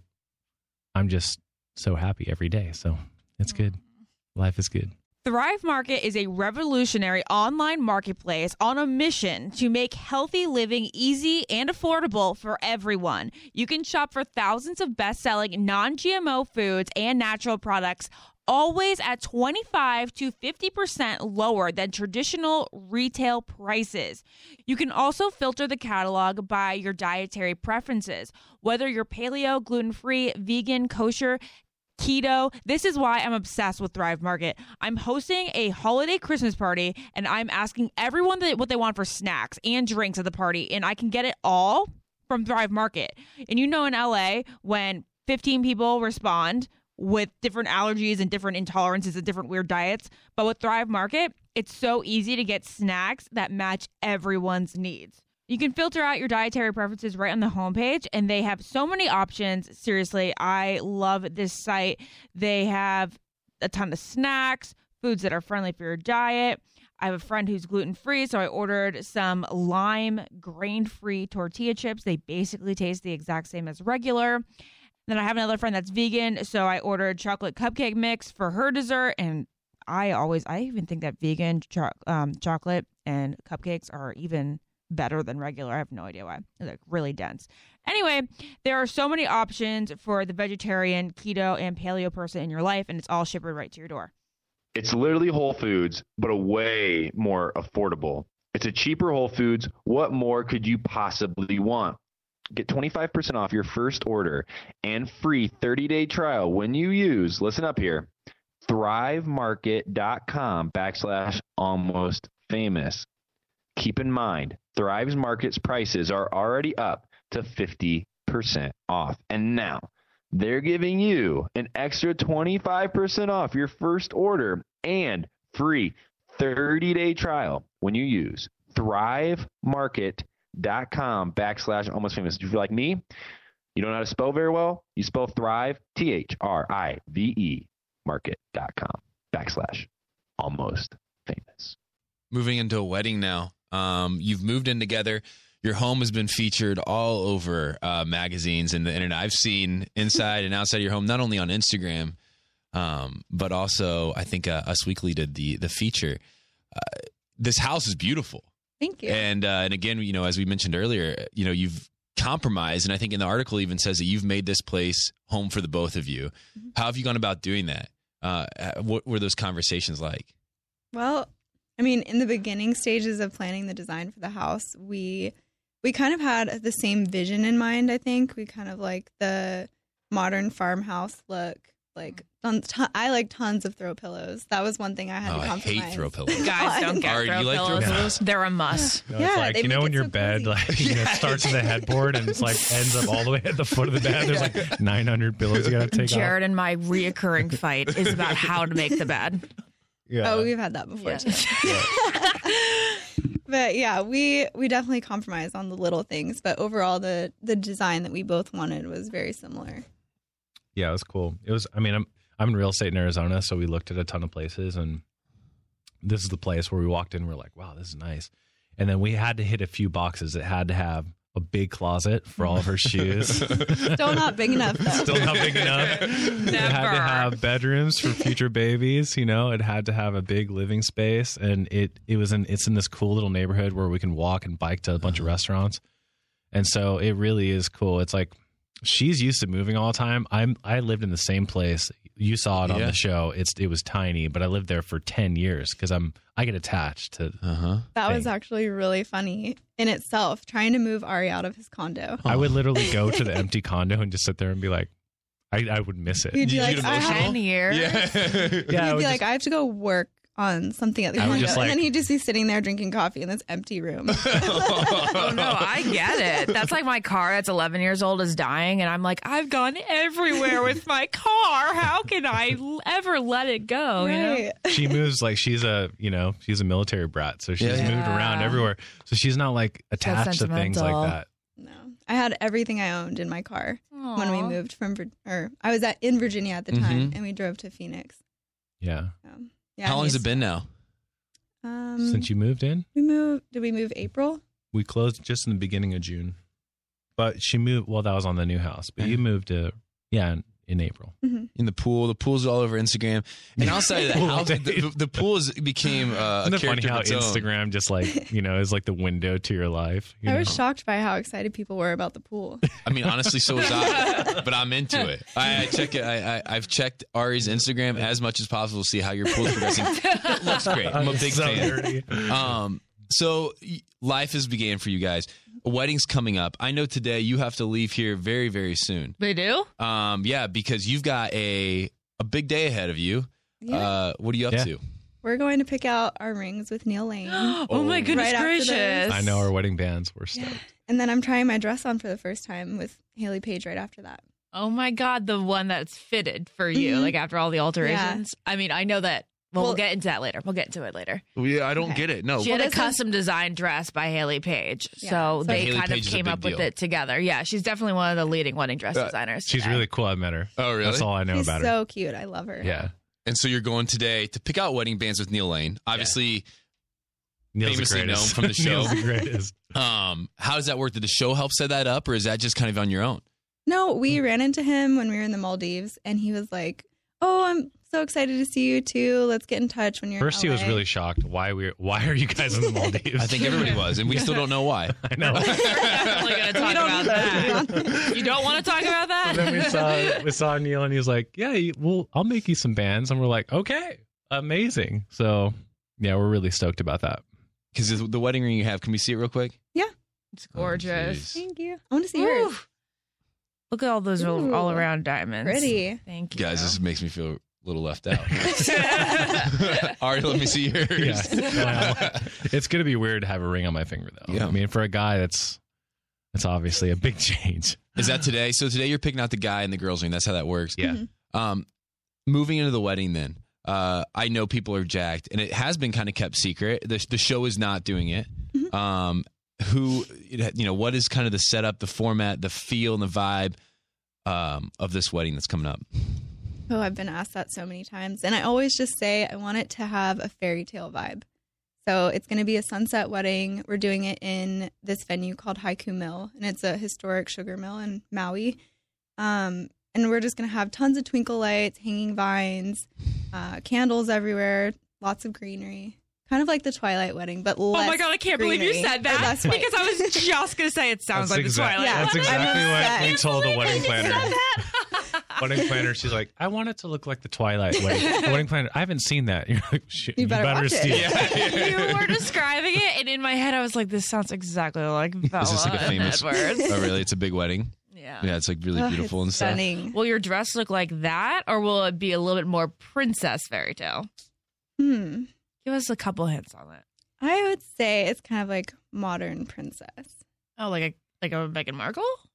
Speaker 5: I'm just so happy every day. So it's good. Life is good.
Speaker 7: Thrive Market is a revolutionary online marketplace on a mission to make healthy living easy and affordable for everyone. You can shop for thousands of best-selling non-G M O foods and natural products, always at twenty-five to fifty percent lower than traditional retail prices. You can also filter the catalog by your dietary preferences, whether you're paleo, gluten-free, vegan, kosher, keto. This is why I'm obsessed with Thrive Market. I'm hosting a holiday Christmas party and I'm asking everyone that, what they want for snacks and drinks at the party, and I can get it all from Thrive Market. And you know, in L A, when fifteen people respond with different allergies and different intolerances and different weird diets, but with Thrive Market, it's so easy to get snacks that match everyone's needs. You can filter out your dietary preferences right on the homepage, and they have so many options. Seriously, I love this site. They have a ton of snacks, foods that are friendly for your diet. I have a friend who's gluten-free, so I ordered some lime grain-free tortilla chips. They basically taste the exact same as regular. Then I have another friend that's vegan, so I ordered chocolate cupcake mix for her dessert, and I always, I even think that vegan cho- um, chocolate and cupcakes are even better than regular. I have no idea why. They're like really dense. Anyway, there are so many options for the vegetarian, keto, and paleo person in your life, and it's all shipped right to your door.
Speaker 8: It's literally Whole Foods, but a way more affordable. It's a cheaper Whole Foods. What more could you possibly want? Get twenty-five percent off your first order and free thirty-day trial when you use, listen up here, thrivemarket.com backslash almost famous. Keep in mind, Thrive's Market's prices are already up to fifty percent off. And now they're giving you an extra twenty-five percent off your first order and free thirty-day trial when you use thrivemarket.com backslash almost famous. If you feel like me, you don't know how to spell very well, you spell Thrive, T H R I V E, market.com backslash almost famous.
Speaker 2: Moving into a wedding now. Um, you've moved in together. Your home has been featured all over uh, magazines and the internet. I've seen inside and outside your home, not only on Instagram, um, but also I think uh, Us Weekly did the the feature. Uh, this house is beautiful.
Speaker 4: Thank you.
Speaker 2: And uh, and again, you know, as we mentioned earlier, you know, you've compromised, and I think in the article even says that you've made this place home for the both of you. Mm-hmm. How have you gone about doing that? Uh, what were those conversations like?
Speaker 4: Well, I mean, in the beginning stages of planning the design for the house, we we kind of had the same vision in mind, I think. We kind of like the modern farmhouse look. Like, tons, ton, I like tons of throw pillows. That was one thing I had
Speaker 2: oh,
Speaker 4: to compromise.
Speaker 2: I hate throw pillows.
Speaker 3: Guys, don't get
Speaker 2: Are,
Speaker 3: throw
Speaker 2: you like
Speaker 3: pillows.
Speaker 2: throw pillows?
Speaker 3: They're a must.
Speaker 5: No,
Speaker 4: Yeah,
Speaker 5: it's like,
Speaker 4: they
Speaker 5: you know,
Speaker 4: make
Speaker 5: when
Speaker 4: it
Speaker 5: your
Speaker 4: so
Speaker 5: bed,
Speaker 4: cozy.
Speaker 5: like, you know, it starts at the headboard and it's like ends up all the way at the foot of the bed. There's like nine hundred pillows you got to take
Speaker 3: Jared
Speaker 5: off.
Speaker 3: and my reoccurring fight is about how to make the bed.
Speaker 5: Yeah.
Speaker 4: Oh, we've had that before
Speaker 3: Yeah.
Speaker 4: too. But yeah, we we definitely compromise on the little things, but overall the the design that we both wanted was very similar.
Speaker 5: Yeah, it was cool. It was. I mean, I'm I'm in real estate in Arizona, so we looked at a ton of places, and this is the place where we walked in. We're like, wow, this is nice. And then we had to hit a few boxes. It had to have a big closet for all of her shoes.
Speaker 4: Still not big enough though.
Speaker 5: Still not big enough. It had to have bedrooms for future babies. You know, it had to have a big living space, and it it was in it's in this cool little neighborhood where we can walk and bike to a bunch of restaurants, and so it really is cool. It's like she's used to moving all the time. I'm I lived in the same place. You saw it on
Speaker 2: Yeah.
Speaker 5: the show. It's it was tiny, but I lived there for ten years because I'm I get attached to.
Speaker 2: Uh-huh.
Speaker 4: That was
Speaker 5: thing.
Speaker 4: actually really funny in itself, trying to move Ari out of his condo.
Speaker 5: I would literally go to the empty condo and just sit there and be like, I, I would miss it.
Speaker 4: You'd be
Speaker 2: You
Speaker 4: like,
Speaker 2: get
Speaker 4: I have,
Speaker 3: Ten years.
Speaker 2: Yeah.
Speaker 5: Yeah, I
Speaker 4: he'd
Speaker 5: would
Speaker 4: be
Speaker 5: just-
Speaker 4: like, I have to go work on something at the
Speaker 5: I would
Speaker 4: condo.
Speaker 5: just, like-
Speaker 4: and then he'd just be sitting there drinking coffee in this empty room.
Speaker 3: Oh no, I get it. That's like my car that's eleven years old is dying, and I'm like, I've gone everywhere with my car. How can I l- ever let it go? You know?
Speaker 4: Right.
Speaker 5: she moves like she's a you know she's a military brat, so she's
Speaker 2: Yeah.
Speaker 5: moved around
Speaker 3: Yeah.
Speaker 5: everywhere, so she's not like attached to things
Speaker 3: sentimental.
Speaker 5: like that.
Speaker 4: No. I had everything I owned in my car when we
Speaker 3: Aw.
Speaker 4: moved from, Vir- or I was at in Virginia at the time,
Speaker 2: Mhm.
Speaker 4: and we drove to Phoenix.
Speaker 5: Yeah,
Speaker 4: Um, yeah,
Speaker 2: How long has
Speaker 4: he's-
Speaker 2: it been now?
Speaker 4: Um,
Speaker 5: since you moved in,
Speaker 4: we moved, did we move April?
Speaker 5: we closed just in the beginning of June, but she moved. Well, that was on the new house, but you moved to yeah in, in April.
Speaker 2: In the pool. The pool's all over Instagram. And outside of the
Speaker 5: Pool
Speaker 2: house, the,
Speaker 5: days.
Speaker 2: the, the pool is, became uh, a
Speaker 5: Isn't it funny
Speaker 2: character
Speaker 5: how
Speaker 2: of its own.
Speaker 5: Instagram just like you know is like the window to your life? you
Speaker 4: I was
Speaker 5: know?
Speaker 4: shocked by how excited people were about the pool.
Speaker 2: I mean, honestly, so was I. But I'm into it. I, I check it. I, I, I've checked Ari's Instagram as much as possible to see how your pool's progressing. It looks great. I'm a big
Speaker 5: So
Speaker 2: fan.
Speaker 5: dirty.
Speaker 2: Um, so y- life has began for you guys. A wedding's coming up. I know today you have to leave here very, very soon.
Speaker 3: They do?
Speaker 2: Um, yeah, because you've got a a big day ahead of you.
Speaker 4: Yeah.
Speaker 2: Uh, what are you up
Speaker 5: Yeah.
Speaker 2: to?
Speaker 4: We're going to pick out our rings with Neil Lane.
Speaker 3: Oh, my goodness
Speaker 4: Right after
Speaker 3: gracious.
Speaker 4: this.
Speaker 5: I know our wedding bands were stoked.
Speaker 4: And then I'm trying my dress on for the first time with Haley Page right after that.
Speaker 3: Oh my God, the one that's fitted for you,
Speaker 4: Mhm.
Speaker 3: like after all the alterations. I mean, I know that. Well, we'll
Speaker 4: Well-
Speaker 3: get into that later. We'll get into it later.
Speaker 2: Yeah, I don't
Speaker 4: Okay.
Speaker 2: get it. No.
Speaker 3: She
Speaker 4: Well,
Speaker 3: had a
Speaker 4: this is-
Speaker 3: custom design dress by Haley Page.
Speaker 4: Yeah.
Speaker 3: So
Speaker 4: So
Speaker 3: they
Speaker 2: Haley
Speaker 3: kind
Speaker 2: Page
Speaker 3: of
Speaker 2: is a
Speaker 3: came
Speaker 2: big
Speaker 3: up with
Speaker 2: deal.
Speaker 3: it together. Yeah, she's definitely one of the leading wedding dress
Speaker 2: Uh,
Speaker 3: designers.
Speaker 5: She's
Speaker 3: today.
Speaker 5: really cool. I met her.
Speaker 2: Oh, really?
Speaker 5: That's all I know
Speaker 4: She's
Speaker 5: about her.
Speaker 4: so cute. I love her.
Speaker 5: Yeah,
Speaker 2: And so you're going today to pick out wedding bands with Neil Lane. Obviously,
Speaker 5: Neil's
Speaker 2: Famously
Speaker 5: the greatest.
Speaker 2: known from the show.
Speaker 5: Neil's the greatest.
Speaker 2: um, how does that work? Did the show help set that up, or is that just kind of on your own?
Speaker 4: No, we ran into him when we were in the Maldives, and he was like, "Oh, I'm so excited to see you too. Let's get in touch when you're."
Speaker 5: First,
Speaker 4: in
Speaker 5: he was
Speaker 4: L A."
Speaker 5: really shocked. Why we? Why are you guys in the Maldives?
Speaker 2: I think everybody was, and we still don't know why.
Speaker 5: I know.
Speaker 3: We're definitely going to talk
Speaker 4: don't
Speaker 3: about that. You don't want to talk about
Speaker 5: And then we
Speaker 3: that?
Speaker 5: saw we saw Neil, and he was like, "Yeah, you- well, I'll make you some bands." And we're like, "Okay, amazing." So yeah, we're really stoked about that.
Speaker 2: Because the wedding ring you have, can we see it real quick?
Speaker 3: It's gorgeous.
Speaker 2: jeez.
Speaker 4: Thank you. I want to see
Speaker 3: Ooh.
Speaker 4: yours.
Speaker 3: Look at all those
Speaker 4: Ooh.
Speaker 3: all around diamonds.
Speaker 4: Pretty.
Speaker 3: Thank you.
Speaker 2: Guys, this makes me feel a little left out. Ari, let me see yours.
Speaker 5: Yeah. Well, it's gonna be weird to have a ring on my finger, though.
Speaker 2: Yeah.
Speaker 5: I mean, for a guy, that's that's obviously a big change.
Speaker 2: Is that today? So today you're picking out the guy and the girl's ring. That's how that works.
Speaker 5: Yeah.
Speaker 2: Um, moving into the wedding, then uh, I know people are jacked, and it has been kind of kept secret. The the show is not doing it. Um, who you know? What is kind of the setup, the format, the feel, and the vibe um, of this wedding that's coming up?
Speaker 4: Oh, I've been asked that so many times. And I always just say I want it to have a fairy tale vibe. So it's going to be a sunset wedding. We're doing it in this venue called Haiku Mill, and it's a historic sugar mill in Maui. Um, and we're just going to have tons of twinkle lights, hanging vines, uh, candles everywhere, lots of greenery. Kind of like the Twilight wedding, but
Speaker 3: Oh
Speaker 4: less
Speaker 3: my God, I can't believe you
Speaker 4: greenery,
Speaker 3: said
Speaker 4: or
Speaker 3: that.
Speaker 4: less white.
Speaker 3: Because I was just going to say it sounds
Speaker 5: That's
Speaker 3: like
Speaker 5: exact-
Speaker 3: the Twilight.
Speaker 4: Yeah.
Speaker 5: That's
Speaker 4: I'm
Speaker 5: exactly what
Speaker 4: upset.
Speaker 5: we told the wedding planner.
Speaker 3: that.
Speaker 5: Wedding planner, she's like, I want it to look like the Twilight wedding. The wedding planner, I haven't seen that. You're like, Shit,
Speaker 4: You better watch it.
Speaker 5: see it.
Speaker 3: You were describing it, and in my head, I was like, "This sounds exactly like Bella
Speaker 2: Is this like a
Speaker 3: and
Speaker 2: famous?
Speaker 3: Edward."
Speaker 2: Oh, really? It's a big wedding.
Speaker 3: Yeah.
Speaker 2: Yeah, it's like really
Speaker 4: Ugh,
Speaker 2: beautiful
Speaker 4: it's
Speaker 2: and stuff.
Speaker 4: stunning.
Speaker 3: Will your dress look like that, or will it be a little bit more princess fairy tale?
Speaker 4: Hmm.
Speaker 3: Give us a couple hints on it.
Speaker 4: I would say it's kind of like modern princess.
Speaker 3: Oh, like a like a Meghan Markle?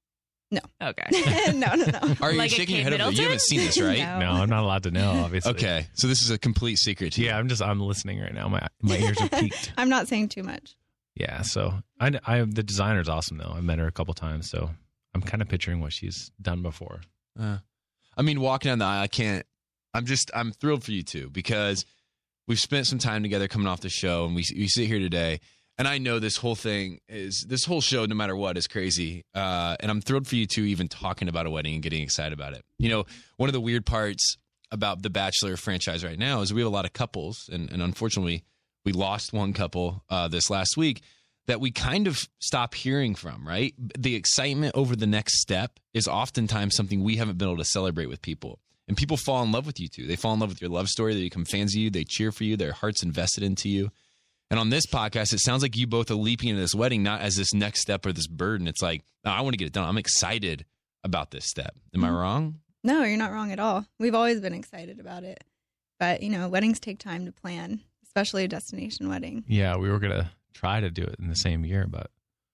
Speaker 4: No.
Speaker 3: Okay.
Speaker 4: no, no, no.
Speaker 2: Are you
Speaker 3: Like a
Speaker 2: shaking your
Speaker 3: Kate
Speaker 2: head over there? You
Speaker 3: Middleton?
Speaker 2: haven't seen this, right?
Speaker 4: No.
Speaker 5: No, I'm not allowed to know, obviously.
Speaker 2: Okay, so this is a complete secret to you.
Speaker 5: Yeah, I'm just I'm listening right now. My my ears are peaked.
Speaker 4: I'm not saying too much.
Speaker 5: Yeah, so I, I the designer's awesome though. I met her a couple times, so I'm kind of picturing what she's done before.
Speaker 2: Uh, I mean, walking down the aisle, I can't. I'm just. I'm thrilled for you two because we've spent some time together coming off the show, and we we sit here today. And I know this whole thing is, this whole show, no matter what, is crazy. Uh, and I'm thrilled for you two even talking about a wedding and getting excited about it. You know, one of the weird parts about the Bachelor franchise right now is we have a lot of couples, and, and unfortunately, we lost one couple uh, this last week that we kind of stop hearing from, right? The excitement over the next step is oftentimes something we haven't been able to celebrate with people. And people fall in love with you two. They fall in love with your love story. They become fans of you. They cheer for you. Their heart's invested into you. And on this podcast, it sounds like you both are leaping into this wedding, not as this next step or this burden. It's like, oh, I want to get it done. I'm excited about this step. Am I wrong?
Speaker 4: No, you're not wrong at all. We've always been excited about it. But, you know, weddings take time to plan, especially a destination wedding.
Speaker 5: Yeah, we were gonna try to do it in the same year, but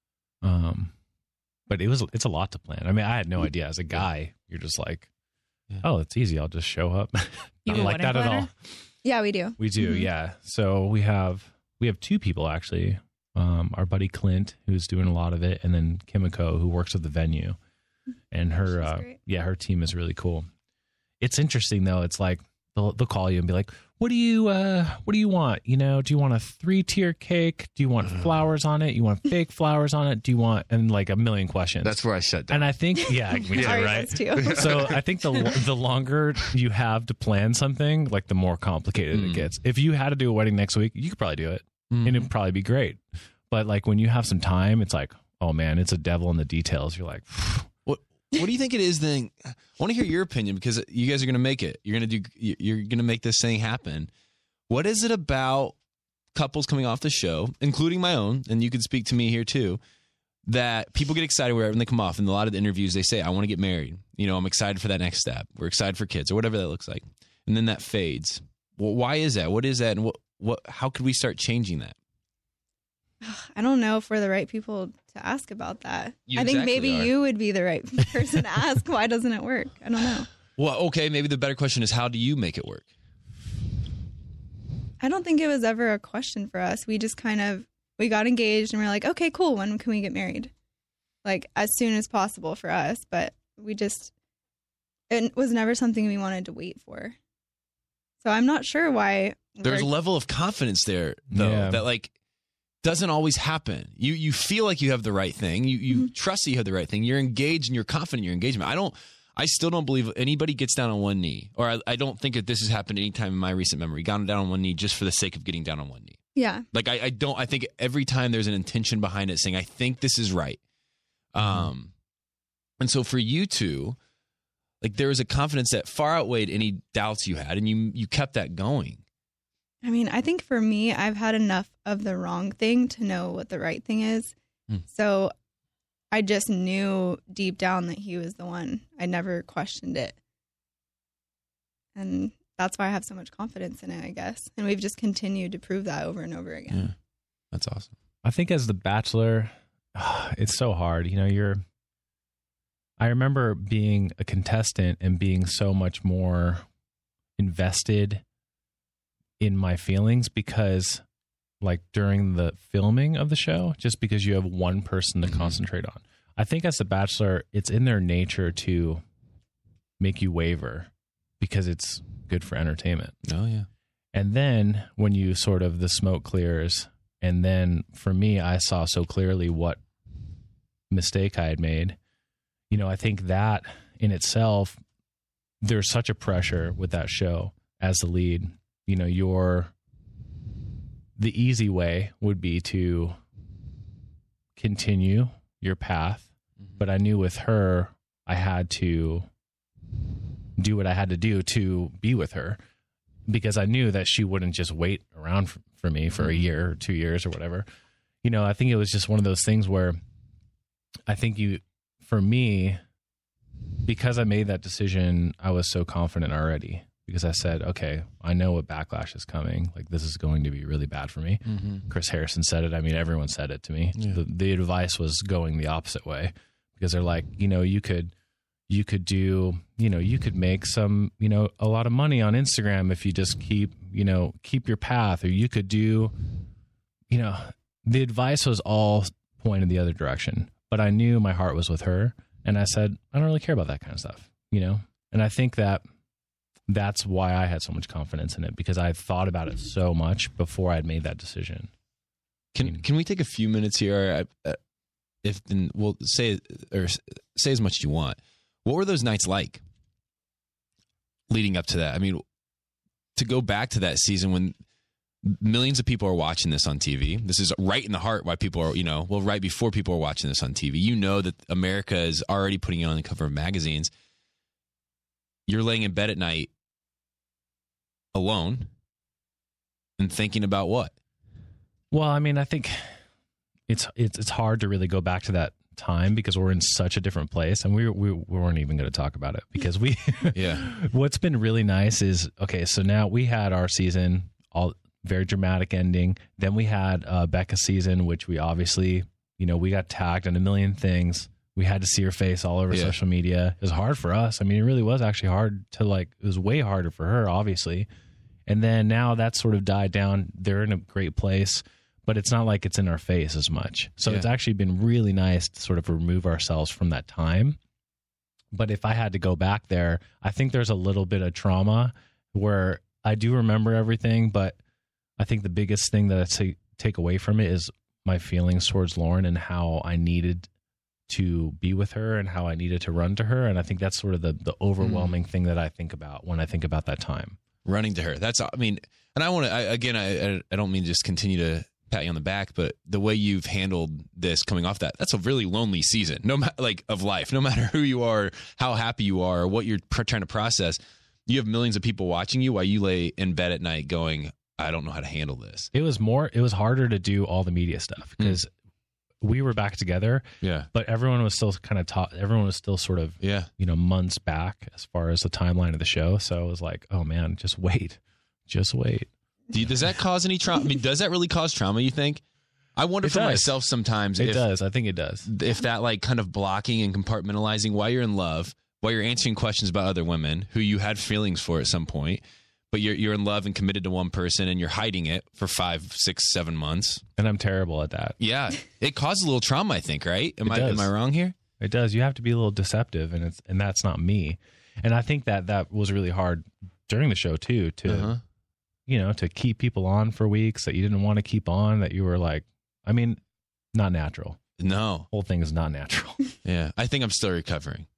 Speaker 5: um, but it was it's a lot to plan. I mean, I had no idea. As a guy, you're just like,
Speaker 2: Yeah.
Speaker 5: oh, it's easy. I'll just show up.
Speaker 3: You
Speaker 5: Not
Speaker 3: a
Speaker 5: like
Speaker 3: wedding
Speaker 5: that at
Speaker 3: planner?
Speaker 5: all.
Speaker 4: Yeah, we do.
Speaker 5: We do,
Speaker 4: Mhm.
Speaker 5: yeah. So we have we have two people actually. Um, our buddy Clint, who's doing a lot of it, and then Kimiko, who works at the venue, and her
Speaker 4: She's
Speaker 5: uh,
Speaker 4: great.
Speaker 5: yeah, her team is really cool. It's interesting though. It's like they'll they'll call you and be like, "What do you uh, what do you want? You know, do you want a three tier cake? Do you want flowers on it? You want fake flowers on it? Do you want?" And like a million questions.
Speaker 2: That's where I shut down.
Speaker 5: And I think yeah, we did
Speaker 4: Ari
Speaker 5: right.
Speaker 4: does too.
Speaker 5: So I think the the longer you have to plan something, like the more complicated
Speaker 2: Mm.
Speaker 5: it gets. If you had to do a wedding next week, you could probably do it, and it'd probably be great. But like when you have some time, it's like, oh man, it's a devil in the details. You're like,
Speaker 2: What What do you think it is then? I want to hear your opinion because you guys are going to make it. You're going to do. You're going to make this thing happen. What is it about couples coming off the show, including my own, and you can speak to me here too, that people get excited wherever they come off? In a lot of the interviews, they say, "I want to get married." You know, I'm excited for that next step. We're excited for kids or whatever that looks like, and then that fades. Well, why is that? What is that? And what? What? How could we start changing that?
Speaker 4: I don't know if we're the right people to ask about that.
Speaker 2: You
Speaker 4: I think
Speaker 2: exactly
Speaker 4: maybe
Speaker 2: are.
Speaker 4: you would be the right person to ask. Why doesn't it work? I don't know.
Speaker 2: Well, okay, maybe the better question is, how do you make it work?
Speaker 4: I don't think it was ever a question for us. We just kind of, we got engaged and we're like, okay, cool. When can we get married? Like as soon as possible for us. But we just, it was never something we wanted to wait for. So I'm not sure why.
Speaker 2: There's a
Speaker 4: we're-
Speaker 2: level of confidence there, though,
Speaker 5: Yeah.
Speaker 2: that like doesn't always happen. You you feel like you have the right thing. You you
Speaker 4: Mm-hmm.
Speaker 2: trust that you have the right thing. You're engaged and you're confident in your engagement. I don't. I still don't believe anybody gets down on one knee, or I, I don't think that this has happened any time in my recent memory. Gotten down on one knee just for the sake of getting down on one knee.
Speaker 4: Yeah.
Speaker 2: Like I, I don't. I think every time there's an intention behind it, saying I think this is right. Um, and so for you two, like there was a confidence that far outweighed any doubts you had, and you you kept that going.
Speaker 4: I mean, I think for me, I've had enough of the wrong thing to know what the right thing is.
Speaker 2: Hmm.
Speaker 4: So I just knew deep down that he was the one. I never questioned it. And that's why I have so much confidence in it, I guess. And we've just continued to prove that over and over again.
Speaker 2: Yeah, that's awesome.
Speaker 5: I think as the Bachelor, it's so hard. You know, you're. I remember being a contestant and being so much more invested in my feelings because, like, during the filming of the show, just because you have one person to
Speaker 2: Mhm.
Speaker 5: concentrate on. I think as the Bachelor, it's in their nature to make you waver because it's good for entertainment.
Speaker 2: Oh yeah.
Speaker 5: And then when you sort of the smoke clears, and then for me, I saw so clearly what mistake I had made. You know, I think that in itself, there's such a pressure with that show as the lead. You know, your the easy way would be to continue your path, but I knew with her, I had to do what I had to do to be with her, because I knew that she wouldn't just wait around for, for me for a year or two years or whatever. You know, I think it was just one of those things where I think you, for me, because I made that decision, I was so confident already because I said, okay, I know what backlash is coming. Like, this is going to be really bad for me.
Speaker 2: Mm-hmm.
Speaker 5: Chris Harrison said it. I mean, everyone said it to me.
Speaker 2: Yeah.
Speaker 5: The, the advice was going the opposite way. because they're like, you know, you could, you could do, you know, you could make some, you know, a lot of money on Instagram if you just keep, you know, keep your path, or you could do, you know, the advice was all pointed the other direction, but I knew my heart was with her. And I said, I don't really care about that kind of stuff, you know? And I think that that's why I had so much confidence in it, because I thought about it so much before I'd made that decision.
Speaker 2: Can can we take a few minutes here? Uh, if then we'll say or say as much as you want. What were those nights like leading up to that? I mean, to go back to that season when millions of people are watching this on T V. This is right in the heart why people are, you know, well, right before people are watching this on T V. You know that America is already putting it on the cover of magazines. You're laying in bed at night alone and thinking about what?
Speaker 5: Well, I mean, I think it's it's it's hard to really go back to that time because we're in such a different place, and we we, we weren't even going to talk about it because we
Speaker 2: yeah.
Speaker 5: What's been really nice is, okay, so now we had our season, all very dramatic ending. Then we had uh, Becca's season, which we obviously, you know, we got tagged on a million things. We had to see her face all over
Speaker 2: yeah.
Speaker 5: social media. It was hard for us. I mean, it really was actually hard to like. It was way harder for her, obviously. And then now that's sort of died down. They're in a great place, but it's not like it's in our face as much. So
Speaker 2: yeah.
Speaker 5: it's actually been really nice to sort of remove ourselves from that time. But if I had to go back there, I think there's a little bit of trauma where I do remember everything, but I think the biggest thing that I take, take away from it is my feelings towards Lauren and how I needed to be with her and how I needed to run to her. And I think that's sort of the, the overwhelming mm. thing that I think about when I think about that time.
Speaker 2: Running to her. That's, I mean, and I want to, I, again, I, I don't mean to just continue to pat you on the back, but the way you've handled this coming off that, that's a really lonely season, no matter like of life, no matter who you are, how happy you are, or what you're pr- trying to process. You have millions of people watching you while you lay in bed at night going, I don't know how to handle this.
Speaker 5: It was more, it was harder to do all the media stuff because mm. we were back together.
Speaker 2: Yeah.
Speaker 5: But everyone was still kind of taught, everyone was still sort of,
Speaker 2: yeah.
Speaker 5: you know, months back as far as the timeline of the show. So I was like, oh man, just wait, just wait.
Speaker 2: Do you, does that cause any trauma? I mean, does that really cause trauma, you think? I wonder
Speaker 5: it
Speaker 2: for
Speaker 5: does.
Speaker 2: myself sometimes.
Speaker 5: It
Speaker 2: if,
Speaker 5: does. I think it does.
Speaker 2: If that like kind of blocking and compartmentalizing while you're in love, while you're answering questions about other women who you had feelings for at some point, but you're you're in love and committed to one person and you're hiding it for five, six, seven months.
Speaker 5: And I'm terrible at that.
Speaker 2: Yeah. It causes a little trauma, I think, right? Am
Speaker 5: It
Speaker 2: I
Speaker 5: does.
Speaker 2: am I wrong here?
Speaker 5: It does. You have to be a little deceptive, and it's and that's not me. And I think that that was really hard during the show too, to
Speaker 2: Uh-huh.
Speaker 5: you know, to keep people on for weeks that you didn't want to keep on, that you were like, I mean, not natural.
Speaker 2: No.
Speaker 5: Whole thing is not natural.
Speaker 2: Yeah. I think I'm still recovering.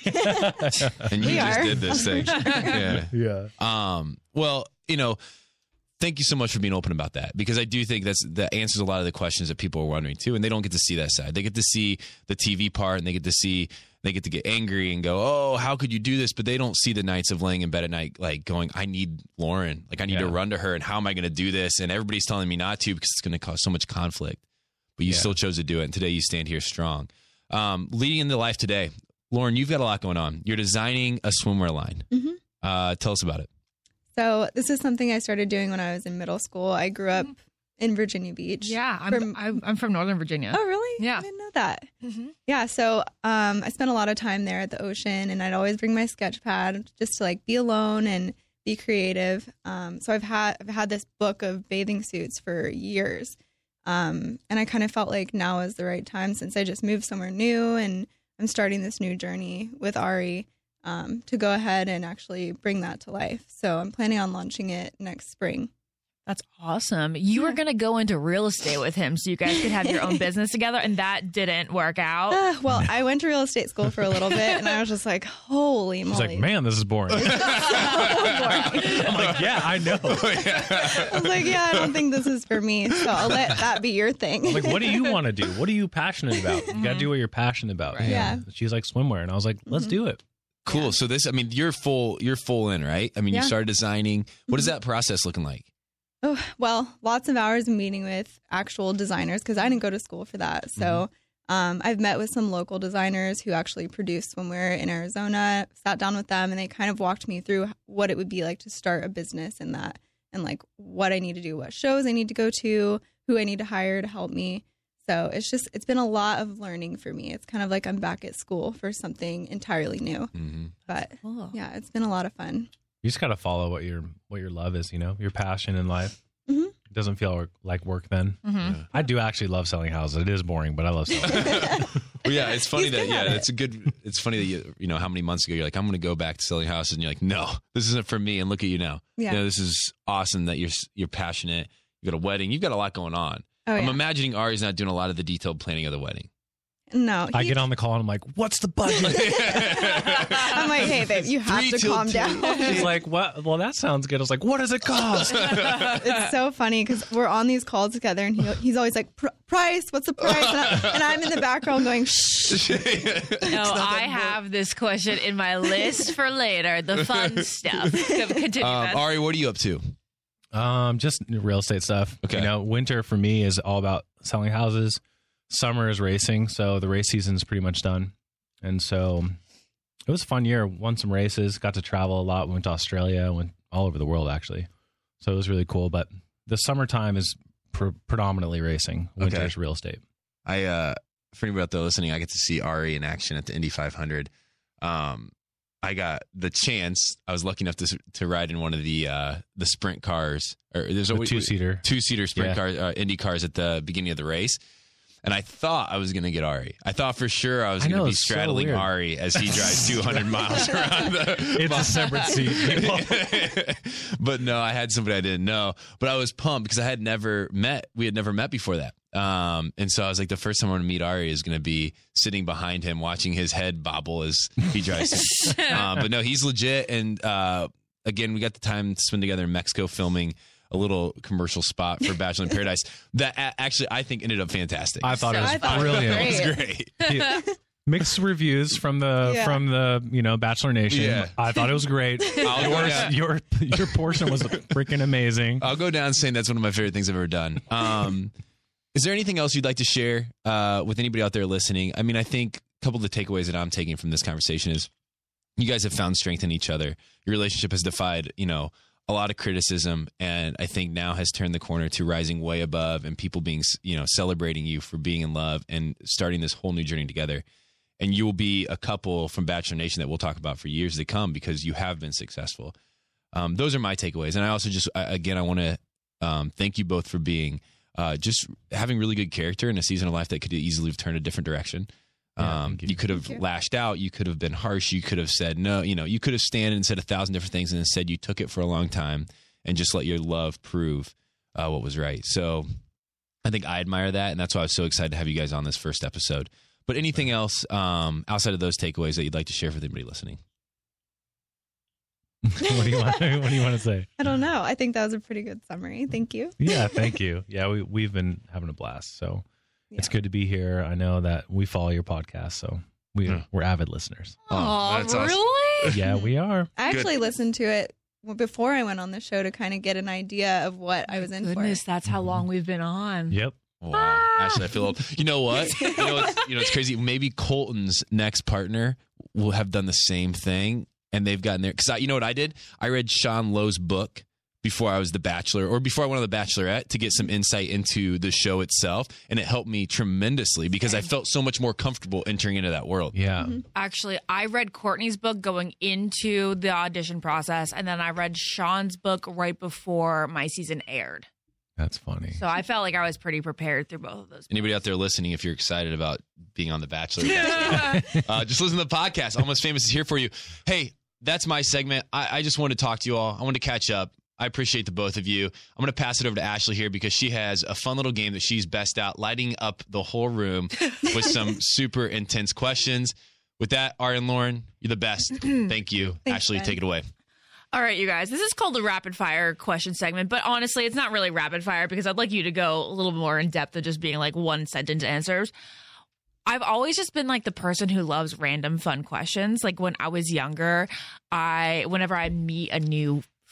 Speaker 2: And you
Speaker 4: We
Speaker 2: just
Speaker 4: are.
Speaker 2: did this thing. Yeah.
Speaker 5: Yeah.
Speaker 2: Um, well, you know, thank you so much for being open about that, because I do think that's that answers a lot of the questions that people are wondering too, and they don't get to see that side. They get to see the T V part, and they get to see they get to get angry and go, "Oh, how could you do this?" But they don't see the nights of laying in bed at night, like going, "I need Lauren, like I need
Speaker 5: Yeah.
Speaker 2: to run to her, and how am I going to do this?" And everybody's telling me not to because it's going to cause so much conflict. But you
Speaker 5: Yeah.
Speaker 2: still chose to do it, and today you stand here strong. Um, leading into life today, Lauren, you've got a lot going on. You're designing a swimwear line.
Speaker 4: Mm-hmm.
Speaker 2: Uh, tell us about it.
Speaker 4: So this is something I started doing when I was in middle school. I grew up in Virginia Beach.
Speaker 3: Yeah, I'm,
Speaker 4: From-
Speaker 3: I'm, I'm from Northern Virginia.
Speaker 4: Oh, really?
Speaker 3: Yeah.
Speaker 4: I didn't know that.
Speaker 3: Mhm.
Speaker 4: Yeah. So um, I spent a lot of time there at the ocean, and I'd always bring my sketch pad just to like be alone and be creative. Um, so I've had I've had this book of bathing suits for years, um, and I kind of felt like now is the right time since I just moved somewhere new and I'm starting this new journey with Ari. Um, to go ahead and actually bring that to life. So I'm planning on launching it next spring.
Speaker 3: That's awesome. You were going to go into real estate with him so you guys could have your own business together, and that didn't work out.
Speaker 4: Uh, well, I went to real estate school for a little bit, and I was just like, holy moly.
Speaker 5: He's like, man, this is boring. I'm like, yeah, I know.
Speaker 4: I was like, yeah, I don't think this is for me. So I'll let that be your thing.
Speaker 5: I'm like, what do you want to do? What are you passionate about? You got to do what you're passionate about.
Speaker 4: Right. Yeah.
Speaker 5: She's like, swimwear. And I was like, let's do it.
Speaker 2: Cool.
Speaker 4: Yeah.
Speaker 2: So this, I mean, you're full, you're full in, right? I mean,
Speaker 4: Yeah.
Speaker 2: you started designing. What is that process looking like?
Speaker 4: Oh, well, lots of hours of meeting with actual designers because I didn't go to school for that. So um, I've met with some local designers who actually produce swimwear in Arizona, sat down with them, and they kind of walked me through what it would be like to start a business in that and like what I need to do, what shows I need to go to, who I need to hire to help me. So it's just, it's been a lot of learning for me. It's kind of like I'm back at school for something entirely new.
Speaker 2: Mm-hmm.
Speaker 4: But
Speaker 3: Cool.
Speaker 4: yeah, it's been a lot of fun.
Speaker 5: You just got to follow what your what your love is, you know, your passion in life.
Speaker 4: Mhm.
Speaker 5: It doesn't feel like work then.
Speaker 3: Mm-hmm.
Speaker 5: I do actually love selling houses. It is boring, but I love selling houses.
Speaker 2: Well, yeah, it's funny
Speaker 4: He's
Speaker 2: that
Speaker 4: good
Speaker 2: yeah,
Speaker 4: at it.
Speaker 2: it's a good. It's funny that you you know how many months ago you're like I'm going to go back to selling houses and you're like no, this isn't for me. And look at you now.
Speaker 4: Yeah.
Speaker 2: You know, this is awesome that you're you're passionate. You got a wedding. You've got a lot going on.
Speaker 4: Oh,
Speaker 2: I'm
Speaker 4: yeah.
Speaker 2: imagining Ari's not doing a lot of the detailed planning of the wedding.
Speaker 4: No.
Speaker 5: I
Speaker 4: he-
Speaker 5: get on the call and I'm like, what's the budget?
Speaker 4: I'm like, hey, babe, you have
Speaker 2: Three
Speaker 4: to
Speaker 2: till
Speaker 4: calm
Speaker 2: two.
Speaker 4: down.
Speaker 5: She's like, what? Well, that sounds good. I was like, what does it cost?
Speaker 4: It's so funny because we're on these calls together and he, he's always like, "Pr- price, what's the price? And, I, and I'm in the background going, shh.
Speaker 3: No, I have this question in my list for later. The fun stuff. Continue.
Speaker 2: Um,
Speaker 3: Beth.
Speaker 2: Ari, what are you up to?
Speaker 5: Um, just real estate stuff.
Speaker 2: Okay.
Speaker 5: You know, winter for me is all about selling houses. Summer is racing, so the race season's pretty much done. And so it was a fun year. Won some races, got to travel a lot, went to Australia, went all over the world actually. So it was really cool. But the summertime is pr- predominantly racing. Winter
Speaker 2: Okay.
Speaker 5: is real estate.
Speaker 2: I uh for anybody out there listening, I get to see Ari in action at the Indy five hundred. Um, I got the chance. I was lucky enough to to ride in one of the uh, the sprint cars, or there's
Speaker 5: The
Speaker 2: a
Speaker 5: two-seater.
Speaker 2: two seater sprint
Speaker 5: Yeah.
Speaker 2: cars, uh, Indy cars at the beginning of the race. And I thought I was going to get Ari. I thought for sure I was
Speaker 5: I
Speaker 2: going to
Speaker 5: know,
Speaker 2: be
Speaker 5: it's so
Speaker 2: straddling
Speaker 5: weird.
Speaker 2: Ari as he drives two hundred miles around the.
Speaker 5: It's a separate seat, people.
Speaker 2: But no, I had somebody I didn't know. But I was pumped because I had never met. We had never met before that. Um, and so I was like, the first time I'm going to meet Ari is going to be sitting behind him, watching his head bobble as he drives. uh, but no, he's legit. And uh, again, we got the time to spend together in Mexico filming a little commercial spot for Bachelor in Paradise that a- actually I think ended up fantastic.
Speaker 5: I thought
Speaker 3: So
Speaker 5: it was
Speaker 4: I thought it was
Speaker 5: brilliant.
Speaker 4: great.
Speaker 2: It was great.
Speaker 5: Mixed reviews from the
Speaker 4: Yeah.
Speaker 5: from the you know Bachelor Nation.
Speaker 2: Yeah.
Speaker 5: I thought it was great.
Speaker 2: I'll go down-
Speaker 5: Your your portion was freaking amazing.
Speaker 2: I'll go down saying that's one of my favorite things I've ever done. Um, is there anything else you'd like to share uh, with anybody out there listening? I mean, I think a couple of the takeaways that I'm taking from this conversation is you guys have found strength in each other. Your relationship has defied, you know, a lot of criticism, and I think now has turned the corner to rising way above and people being, you know, celebrating you for being in love and starting this whole new journey together. And you will be a couple from Bachelor Nation that we'll talk about for years to come because you have been successful. Um, those are my takeaways. And I also just, I, again, I want to um, thank you both for being uh, just having really good character in a season of life that could easily have turned a different direction.
Speaker 5: Yeah,
Speaker 2: Um,
Speaker 5: thank you.
Speaker 2: you could have
Speaker 4: Thank you.
Speaker 2: lashed out. You could have been harsh. You could have said no. You know, you could have stand and said a thousand different things, and instead you took it for a long time and just let your love prove uh, what was right. So I think I admire that, and that's why I was so excited to have you guys on this first episode. But anything else um, outside of those takeaways that you'd like to share with anybody listening?
Speaker 5: what do you want? What do you want to say?
Speaker 4: I don't know. I think that was a pretty good summary. Thank you.
Speaker 5: Yeah, thank you. Yeah, we we've been having a blast. So it's
Speaker 4: Yeah.
Speaker 5: good to be here. I know that we follow your podcast, so we
Speaker 2: Hmm.
Speaker 5: we're avid listeners.
Speaker 3: Aw,
Speaker 2: that's awesome.
Speaker 3: really?
Speaker 5: Yeah, we are.
Speaker 4: I actually listened to it before I went on the show to kind of get an idea of what I was in
Speaker 3: Goodness,
Speaker 4: for.
Speaker 3: that's how long we've been on.
Speaker 5: Yep.
Speaker 2: Wow. Actually, I feel old. You know what? You know, it's, you know, it's crazy. Maybe Colton's next partner will have done the same thing, and they've gotten there. Because you know what I did? I read Sean Lowe's book before I was The Bachelor, or before I went on The Bachelorette, to get some insight into the show itself, and it helped me tremendously because I felt so much more comfortable entering into that world.
Speaker 5: Yeah.
Speaker 3: Actually, I read Courtney's book going into the audition process, and then I read Sean's book right before my season aired.
Speaker 5: That's funny.
Speaker 3: So I felt like I was pretty prepared through both of those.
Speaker 2: Anybody out there listening, if you're excited about being on The Bachelor, uh, just listen to the podcast. Almost Famous is here for you. Hey, that's my segment. I, I just want to talk to you all. I want to catch up. I appreciate the both of you. I'm going to pass it over to Ashley here because she has a fun little game that she's best out, lighting up the whole room with some super intense questions. With that, Ari and Lauren, you're the best. Thank you.
Speaker 4: Thanks,
Speaker 2: Ashley,
Speaker 4: guys.
Speaker 2: take it away.
Speaker 3: All right, you guys. This is called the rapid fire question segment, but honestly, it's not really rapid fire because I'd like you to go a little more in depth than just being like one sentence answers. I've always just been like the person who loves random fun questions. Like when I was younger, I whenever I meet a new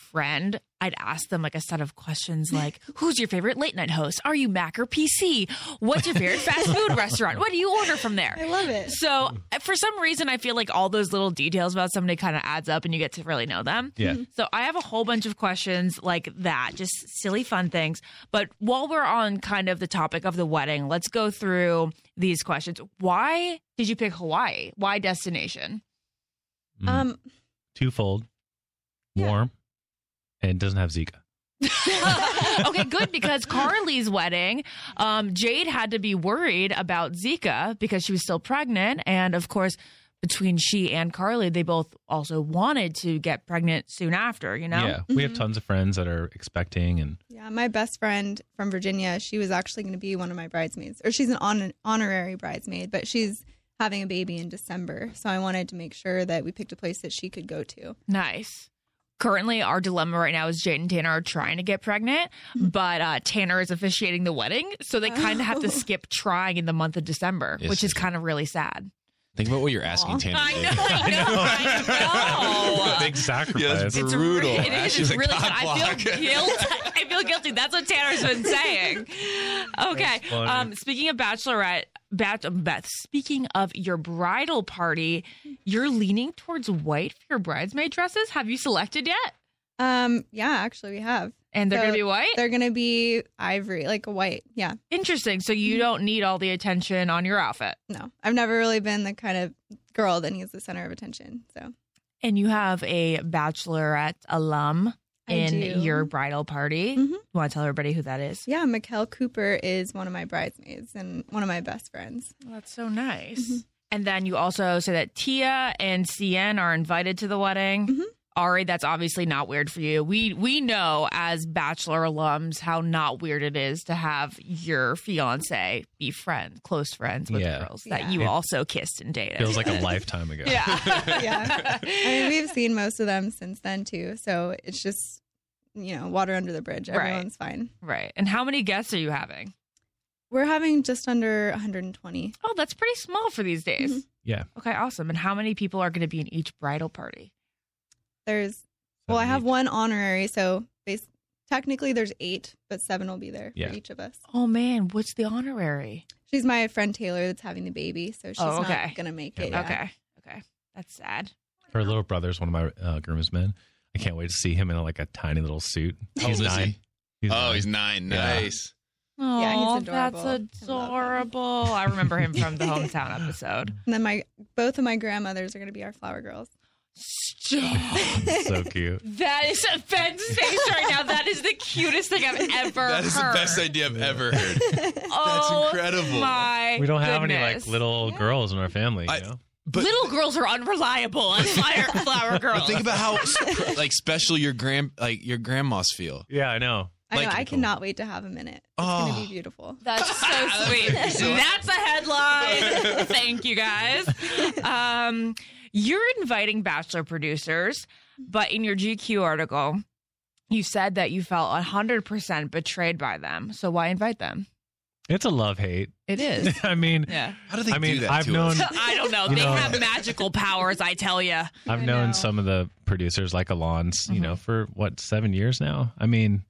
Speaker 3: friend, I'd ask them like a set of questions like, who's your favorite late night host? Are you Mac or P C? What's your favorite fast food restaurant? What do you order from there?
Speaker 4: I love it.
Speaker 3: So for some reason, I feel like all those little details about somebody kind of adds up and you get to really know them.
Speaker 5: Yeah.
Speaker 3: So I have a whole bunch of questions like that, just silly fun things. But while we're on kind of the topic of the wedding, let's go through these questions. Why did you pick Hawaii? Why destination?
Speaker 5: Mm.
Speaker 4: Um,
Speaker 5: Twofold,
Speaker 4: Yeah.
Speaker 5: warm, and doesn't have Zika.
Speaker 3: Okay, good, because Carly's wedding, um, Jade had to be worried about Zika because she was still pregnant. And of course, between she and Carly, they both also wanted to get pregnant soon after, you know?
Speaker 5: Yeah, we have tons of friends that are expecting, and
Speaker 4: yeah, my best friend from Virginia, she was actually going to be one of my bridesmaids, or she's an hon- honorary bridesmaid, but she's having a baby in December. So I wanted to make sure that we picked a place that she could go to.
Speaker 3: Nice. Currently, our dilemma right now is Jade and Tanner are trying to get pregnant, but uh, Tanner is officiating the wedding. So they kind of have to skip trying in the month of December,
Speaker 2: Yes.
Speaker 3: which is kind of really sad.
Speaker 2: Think about what you're asking Tanner.
Speaker 3: I
Speaker 2: to
Speaker 3: know,
Speaker 2: do.
Speaker 3: I know, I know.
Speaker 5: big sacrifice.
Speaker 2: Yeah, that's
Speaker 3: It's
Speaker 2: brutal.
Speaker 3: re- it is.
Speaker 2: She's
Speaker 3: It's
Speaker 2: like,
Speaker 3: really sad.
Speaker 2: "Cock
Speaker 3: I
Speaker 2: block."
Speaker 3: feel guilty. I feel guilty. That's what Tanner's been saying. Okay.
Speaker 5: That's funny.
Speaker 3: Um, speaking of bachelorette, bat, Beth. Speaking of your bridal party, you're leaning towards white for your bridesmaid dresses. Have you selected yet?
Speaker 4: Um, yeah, actually we have.
Speaker 3: And they're
Speaker 4: So
Speaker 3: gonna be white.
Speaker 4: They're going to be ivory, like a white. Yeah.
Speaker 3: Interesting. So you don't need all the attention on your outfit,
Speaker 4: No, I've never really been the kind of girl that needs the center of attention. So
Speaker 3: and you have a bachelorette alum
Speaker 4: I
Speaker 3: in
Speaker 4: do.
Speaker 3: your bridal party.
Speaker 4: Mhm.
Speaker 3: You want to tell everybody who that is?
Speaker 4: yeah, Mikkel Cooper is one of my bridesmaids and one of my best friends.
Speaker 3: Well, that's so nice. And then you also say that Tia and Cien are invited to the wedding.
Speaker 4: Mhm.
Speaker 3: Ari, that's obviously not weird for you. We we know as Bachelor alums how not weird it is to have your fiance be friends, close friends with
Speaker 5: Yeah.
Speaker 3: the girls that
Speaker 4: Yeah.
Speaker 3: you
Speaker 5: It
Speaker 3: also kissed and dated.
Speaker 5: Feels like a lifetime ago.
Speaker 3: yeah.
Speaker 4: Yeah. I mean, we've seen most of them since then too. So it's just, you know, water under the bridge.
Speaker 3: Right.
Speaker 4: Everyone's fine.
Speaker 3: Right. And how many guests are you having?
Speaker 4: We're having just under one hundred twenty.
Speaker 3: Oh, that's pretty small for these days.
Speaker 4: Mhm.
Speaker 5: Yeah.
Speaker 3: Okay, awesome. And how many people are going to be in each bridal party?
Speaker 4: There's, well, I have
Speaker 5: Seven,
Speaker 4: one honorary. So bas- technically there's eight, but seven will be there
Speaker 5: Yeah.
Speaker 4: for each of us.
Speaker 3: Oh man, what's the honorary?
Speaker 4: She's my friend Taylor that's having the baby. So she's
Speaker 3: Oh, okay.
Speaker 4: not going to make it. Yeah.
Speaker 3: Okay. Okay. That's sad.
Speaker 5: Her little brother's one of my uh, groomsmen. I can't wait to see him in like a tiny little suit.
Speaker 2: How
Speaker 5: He's
Speaker 2: old is
Speaker 5: nine.
Speaker 2: he?
Speaker 5: He's
Speaker 2: Oh,
Speaker 5: nine.
Speaker 2: he's nine.
Speaker 5: Yeah.
Speaker 2: Nice.
Speaker 3: Oh,
Speaker 4: Yeah, he's
Speaker 3: that's
Speaker 4: adorable. I love him.
Speaker 3: adorable. I remember him from the hometown episode.
Speaker 4: And then my, both of my grandmothers are going to be our flower girls.
Speaker 3: Stop.
Speaker 5: So cute.
Speaker 3: That is Ben's face right now. That is the cutest thing I've ever
Speaker 2: That is
Speaker 3: heard.
Speaker 2: the best idea I've ever heard.
Speaker 3: Oh,
Speaker 2: incredible.
Speaker 3: My
Speaker 5: We don't have any
Speaker 3: goodness.
Speaker 5: like little girls in our family, you
Speaker 2: I-
Speaker 5: know?
Speaker 2: But
Speaker 3: Little girls are unreliable as fire flower girls.
Speaker 2: but think about how like special your grand like your grandmas feel.
Speaker 5: Yeah, I know.
Speaker 4: I know.
Speaker 2: Like-
Speaker 4: I cannot wait to have a minute. It's going to
Speaker 2: Oh.
Speaker 4: be beautiful.
Speaker 3: That's so sweet. That's a headline. Thank you, guys. Um, you're inviting Bachelor producers, but in your G Q article, you said that you felt one hundred percent betrayed by them. So why invite them?
Speaker 5: It's a love hate.
Speaker 3: It is.
Speaker 5: I mean,
Speaker 3: Yeah.
Speaker 2: How do they
Speaker 5: I mean,
Speaker 2: do that
Speaker 5: I've
Speaker 2: to
Speaker 5: known
Speaker 2: us?
Speaker 3: I don't know.
Speaker 5: You
Speaker 3: They
Speaker 5: know-
Speaker 3: have magical powers, I tell you.
Speaker 5: I've
Speaker 4: I
Speaker 5: known
Speaker 4: know.
Speaker 5: some of the producers like Alon's, you
Speaker 3: Mm-hmm.
Speaker 5: know, for what, seven years now? I mean,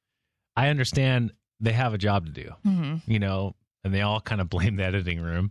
Speaker 5: I understand they have a job to do,
Speaker 3: Mm-hmm.
Speaker 5: you know, and they all kind of blame the editing room.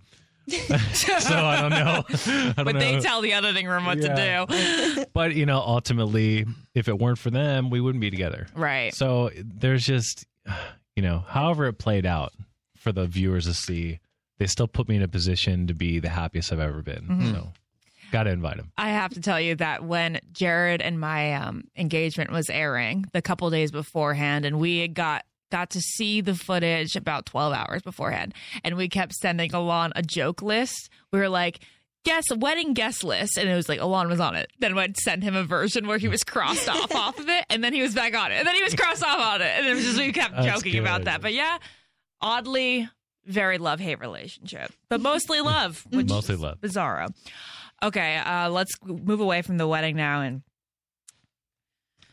Speaker 5: So I don't know. I don't
Speaker 3: But they
Speaker 5: know.
Speaker 3: tell the editing room what
Speaker 5: Yeah.
Speaker 3: to do.
Speaker 5: But, you know, ultimately, if it weren't for them, we wouldn't be together.
Speaker 3: Right.
Speaker 5: So there's just, you know, however it played out for the viewers to see, they still put me in a position to be the happiest I've ever been.
Speaker 3: Mm-hmm.
Speaker 5: So got to invite them.
Speaker 3: I have to tell you that when Jared and my um, engagement was airing the couple days beforehand, and we had got got to see the footage about twelve hours beforehand, and we kept sending Alon a joke list. We were like, guess wedding guest list, and it was like Alon was on it. Then we'd send him a version where he was crossed off off of it, and then he was back on it, and then he was crossed off on it, and it was just we kept
Speaker 5: That's
Speaker 3: joking about
Speaker 5: good.
Speaker 3: that. But yeah, oddly, very love hate relationship, but mostly love, which
Speaker 5: Mostly
Speaker 3: is
Speaker 5: love.
Speaker 3: bizarro. Okay, uh, let's move away from the wedding now and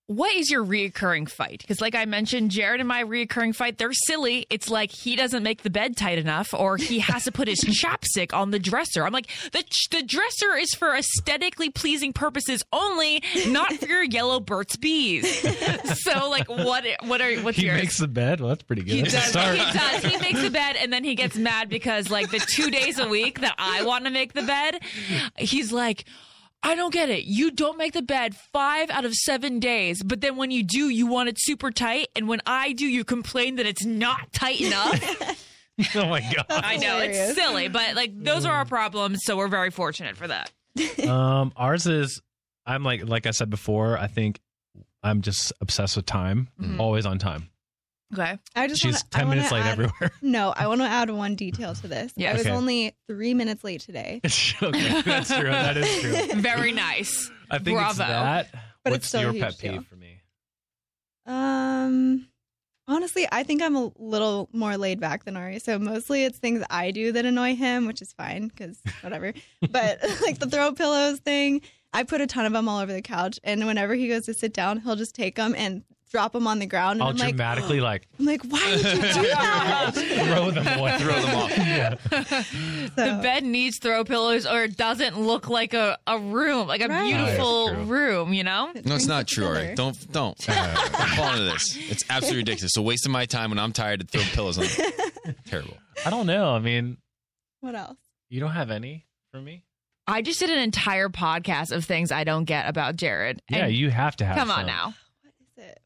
Speaker 3: what is your reoccurring fight? Because like I mentioned, Jared and my reoccurring fight, they're silly. It's like he doesn't make the bed tight enough, or he has to put his chapstick on the dresser. I'm like, the the dresser is for aesthetically pleasing purposes only, not for your yellow Burt's Bees. So like, what what are what's
Speaker 5: He
Speaker 3: yours?
Speaker 5: makes the bed. Well, that's pretty good.
Speaker 3: He
Speaker 5: That's a
Speaker 3: does.
Speaker 5: start.
Speaker 3: He does. He makes the bed, and then he gets mad because, like, the two days a week that I want to make the bed, he's like, I don't get it. You don't make the bed five out of seven days, but then when you do, you want it super tight, and when I do, you complain that it's not tight enough.
Speaker 5: Oh my god.
Speaker 3: I know,
Speaker 4: hilarious.
Speaker 3: it's silly, but like those are our problems, so we're very fortunate for that.
Speaker 5: Um, ours is I'm like like I said before. I think I'm just obsessed with time.
Speaker 3: Mhm.
Speaker 5: Always on time.
Speaker 3: Okay.
Speaker 4: I just
Speaker 5: She's
Speaker 4: wanna,
Speaker 5: ten
Speaker 4: I wanna
Speaker 5: minutes late
Speaker 4: add,
Speaker 5: everywhere.
Speaker 4: No, I want to add one detail to this.
Speaker 3: Yeah.
Speaker 4: I was
Speaker 5: Okay.
Speaker 4: only three minutes late today.
Speaker 5: Okay, that's true. That is true.
Speaker 3: Very nice.
Speaker 5: I think it's
Speaker 3: Bravo.
Speaker 5: that.
Speaker 4: But
Speaker 5: What's
Speaker 4: it's still a
Speaker 5: your
Speaker 4: huge
Speaker 5: pet
Speaker 4: deal.
Speaker 5: peeve for me?
Speaker 4: Um, honestly, I think I'm a little more laid back than Ari. So mostly it's things I do that annoy him, which is fine because whatever. But like the throw pillows thing, I put a ton of them all over the couch, and whenever he goes to sit down, he'll just take them and drop them on the ground. And
Speaker 5: I'll
Speaker 4: I'm like,
Speaker 5: dramatically like
Speaker 4: I'm like, why would you do that?
Speaker 5: throw them away.
Speaker 2: Throw them off.
Speaker 5: Yeah.
Speaker 3: The
Speaker 4: So-
Speaker 3: bed needs throw pillows, or it doesn't look like a, a room, like a
Speaker 4: Right.
Speaker 3: beautiful
Speaker 5: Oh, that's true.
Speaker 3: room, you know?
Speaker 4: It
Speaker 2: No, it's
Speaker 4: brings
Speaker 2: not
Speaker 4: it
Speaker 2: true, Ari.
Speaker 4: together.
Speaker 2: Don't don't don't fall into this. It's absolutely ridiculous. So wasting my time when I'm tired to throw pillows on. Terrible.
Speaker 5: I don't know. I mean,
Speaker 4: What else?
Speaker 5: you don't have any for me?
Speaker 3: I just did an entire podcast of things I don't get about Jared.
Speaker 5: Yeah,
Speaker 3: And
Speaker 5: you have to have
Speaker 3: come on
Speaker 5: some.
Speaker 3: now.
Speaker 4: What is it?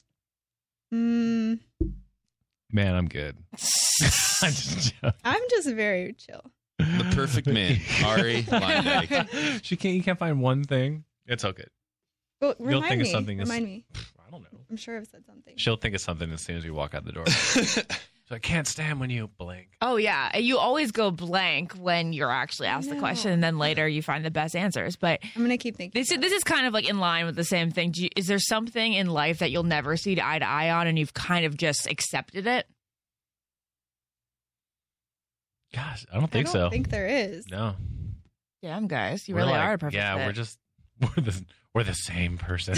Speaker 4: Mm,
Speaker 5: Man, I'm good. I'm just joking.
Speaker 4: I'm just very chill.
Speaker 2: The perfect man, Ari Linddyke.
Speaker 5: She can't. You can't find one thing. It's okay.
Speaker 4: Well,
Speaker 5: You'll
Speaker 4: remind
Speaker 5: think of
Speaker 4: me.
Speaker 5: something as-
Speaker 4: Remind me.
Speaker 5: I don't know.
Speaker 4: I'm sure I've said something.
Speaker 5: She'll think of something as soon as you walk out the door. So I can't stand when you blink.
Speaker 3: Oh, yeah. And you always go blank when you're actually asked the
Speaker 4: No.
Speaker 3: question, and then later you find the best answers. But
Speaker 4: I'm gonna keep thinking.
Speaker 3: this is,
Speaker 4: about
Speaker 3: this is kind of like in line with the same thing. Do you, is there something in life that you'll never see eye to eye on, and you've kind of just accepted it?
Speaker 5: Gosh, I don't
Speaker 4: it.
Speaker 5: think
Speaker 4: I
Speaker 5: so.
Speaker 4: don't think there is.
Speaker 5: No.
Speaker 3: Damn, guys. You
Speaker 5: We're
Speaker 3: really
Speaker 5: like-
Speaker 3: are a perfect
Speaker 5: Yeah,
Speaker 3: fit.
Speaker 5: we're just we're the we're the same person.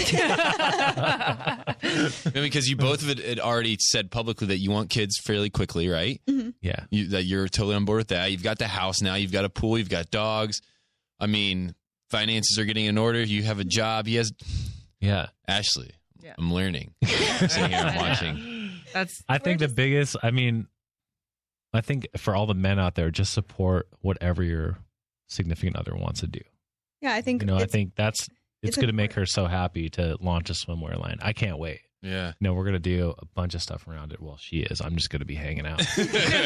Speaker 2: Because you both had, had already said publicly that you want kids fairly quickly, right?
Speaker 5: Yeah.
Speaker 2: You, that you're totally on board with that. You've got the house now. You've got a pool. You've got dogs. I mean, finances are getting in order. You have a job. He has
Speaker 5: Yeah.
Speaker 2: Ashley.
Speaker 3: Yeah.
Speaker 2: I'm learning. I'm sitting here. I'm watching.
Speaker 3: That's
Speaker 5: I think the biggest, I mean, I think for all the men out there, just support whatever your significant other wants to do.
Speaker 4: Yeah, I think.
Speaker 5: You know, I
Speaker 4: it's-
Speaker 5: think that's, it's,
Speaker 4: it's
Speaker 5: going to make her
Speaker 4: important.
Speaker 5: so happy to launch a swimwear line. I can't wait.
Speaker 2: Yeah.
Speaker 5: No, we're going to do a bunch of stuff around it. Well, she is. I'm just going to be hanging out.
Speaker 4: we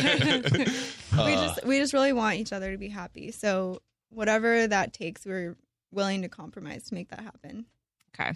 Speaker 2: Uh,
Speaker 4: just we just really want each other to be happy. So whatever that takes, we're willing to compromise to make that happen.
Speaker 3: okay.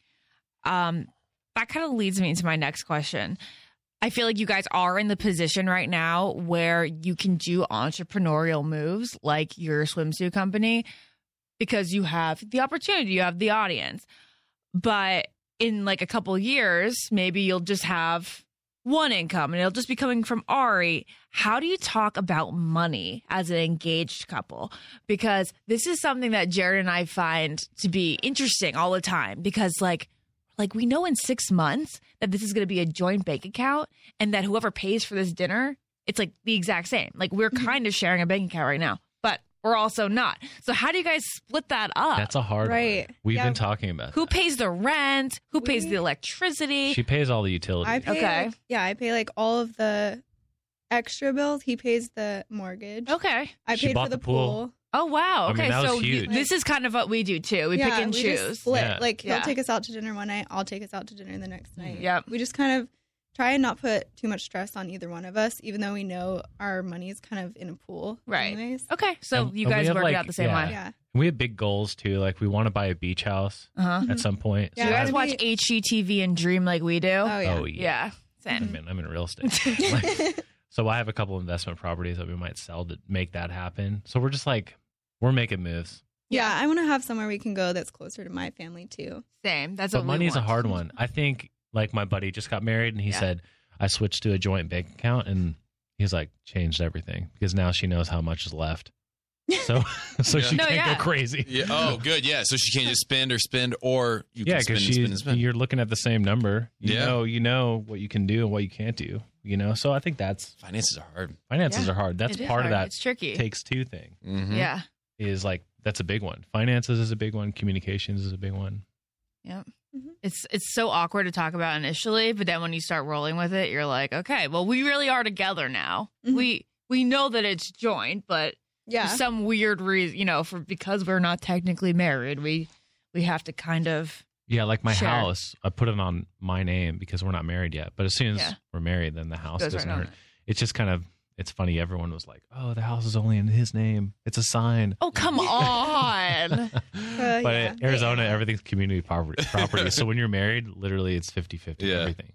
Speaker 3: Um, that kind of leads me into my next question. I feel like you guys are in the position right now where you can do entrepreneurial moves like your swimsuit company because you have the opportunity, you have the audience. But in like a couple years, maybe you'll just have one income and it'll just be coming from Ari. How do you talk about money as an engaged couple? Because this is something that Jared and I find to be interesting all the time because like like we know in six months that this is going to be a joint bank account and that whoever pays for this dinner, it's like the exact same. Like we're kind of sharing a bank account right now, but we're also not. So how do you guys split that up?
Speaker 5: That's a hard
Speaker 4: Right.
Speaker 5: one. We've
Speaker 4: Yeah.
Speaker 5: been talking about
Speaker 3: Who
Speaker 5: that.
Speaker 3: pays the rent? Who pays
Speaker 4: We-
Speaker 3: the electricity?
Speaker 5: She pays all the utilities.
Speaker 4: I pay.
Speaker 3: Okay.
Speaker 4: Like, yeah, I pay like all of the extra bills. He pays the mortgage.
Speaker 3: okay.
Speaker 4: I
Speaker 5: She
Speaker 4: paid
Speaker 5: bought
Speaker 4: for the
Speaker 5: the pool.
Speaker 4: pool.
Speaker 3: Oh wow.
Speaker 5: I mean,
Speaker 3: Okay,
Speaker 5: that was
Speaker 3: so you-
Speaker 5: huge.
Speaker 3: this is kind of what we do too. We
Speaker 4: yeah,
Speaker 3: pick and
Speaker 4: we
Speaker 3: choose.
Speaker 4: just split.
Speaker 5: Yeah.
Speaker 4: Like he'll
Speaker 3: Yeah.
Speaker 4: take us out to dinner one night. I'll take us out to dinner the next night.
Speaker 3: Yep.
Speaker 4: We just kind of try and not put too much stress on either one of us, even though we know our money is kind of in a pool.
Speaker 3: Right.
Speaker 4: Anyways.
Speaker 3: Okay, so
Speaker 5: And-
Speaker 3: you
Speaker 5: and we
Speaker 3: guys
Speaker 5: have,
Speaker 3: work
Speaker 5: like-
Speaker 3: it out the same
Speaker 5: yeah.
Speaker 3: way.
Speaker 4: Yeah.
Speaker 5: We have big goals too. Like we want to buy a beach house
Speaker 3: Uh-huh.
Speaker 5: at some point.
Speaker 4: Yeah,
Speaker 3: Do you
Speaker 5: So
Speaker 3: guys
Speaker 5: I-
Speaker 3: watch
Speaker 4: Maybe-
Speaker 3: H G T V and dream like we do?
Speaker 4: Oh yeah.
Speaker 5: Oh yeah.
Speaker 3: yeah. Same.
Speaker 5: I'm in, I'm in real estate. Like, so I have a couple investment properties that we might sell to make that happen. So we're just like we're making moves.
Speaker 4: Yeah, I want to have somewhere we can go that's closer to my family too.
Speaker 3: Same. That's
Speaker 5: But
Speaker 3: what we
Speaker 5: money's a
Speaker 3: want.
Speaker 5: hard one. I think like my buddy just got married and he
Speaker 3: Yeah.
Speaker 5: said I switched to a joint bank account and he's like changed everything because now she knows how much is left. So so she
Speaker 3: No,
Speaker 5: can't
Speaker 3: yeah.
Speaker 5: go crazy.
Speaker 2: Yeah. Oh, good. Yeah. So she can't just spend or spend, or you
Speaker 5: Yeah,
Speaker 2: can spend
Speaker 5: because
Speaker 2: and spend and
Speaker 5: she
Speaker 2: spend.
Speaker 5: you're looking at the same number. You
Speaker 2: Yeah.
Speaker 5: know, you know what you can do and what you can't do. You know, so I think that's
Speaker 2: Finances are hard.
Speaker 5: finances
Speaker 3: Yeah,
Speaker 5: are hard. That's
Speaker 3: it is
Speaker 5: part of
Speaker 3: hard.
Speaker 5: that
Speaker 3: It's tricky.
Speaker 5: takes two thing.
Speaker 2: Mm-hmm.
Speaker 3: Yeah.
Speaker 5: Is like that's a big one. Finances is a big one. Communications is a big one.
Speaker 3: Yep.
Speaker 4: Mhm.
Speaker 3: It's it's so awkward to talk about initially, but then when you start rolling with it, you're like, okay, well, we really are together now.
Speaker 4: Mhm.
Speaker 3: We we know that it's joint, but
Speaker 4: Yeah.
Speaker 3: for some weird reason, you know, for because we're not technically married, we we have to kind of
Speaker 5: Yeah, like my
Speaker 3: Sure.
Speaker 5: house, I put it on my name because we're not married yet. But as soon as
Speaker 3: Yeah.
Speaker 5: we're married, then the house
Speaker 3: Goes
Speaker 5: goes
Speaker 3: right
Speaker 5: in
Speaker 3: on
Speaker 5: her.
Speaker 3: it.
Speaker 5: It's just kind of it's funny. Everyone was like, "Oh, the house is only in his name. It's a sign."
Speaker 3: oh come on.
Speaker 4: Uh,
Speaker 5: But
Speaker 4: yeah.
Speaker 5: in Arizona, everything's community property. property. So when you're married, literally, it's fifty-fifty
Speaker 2: Yeah.
Speaker 5: everything.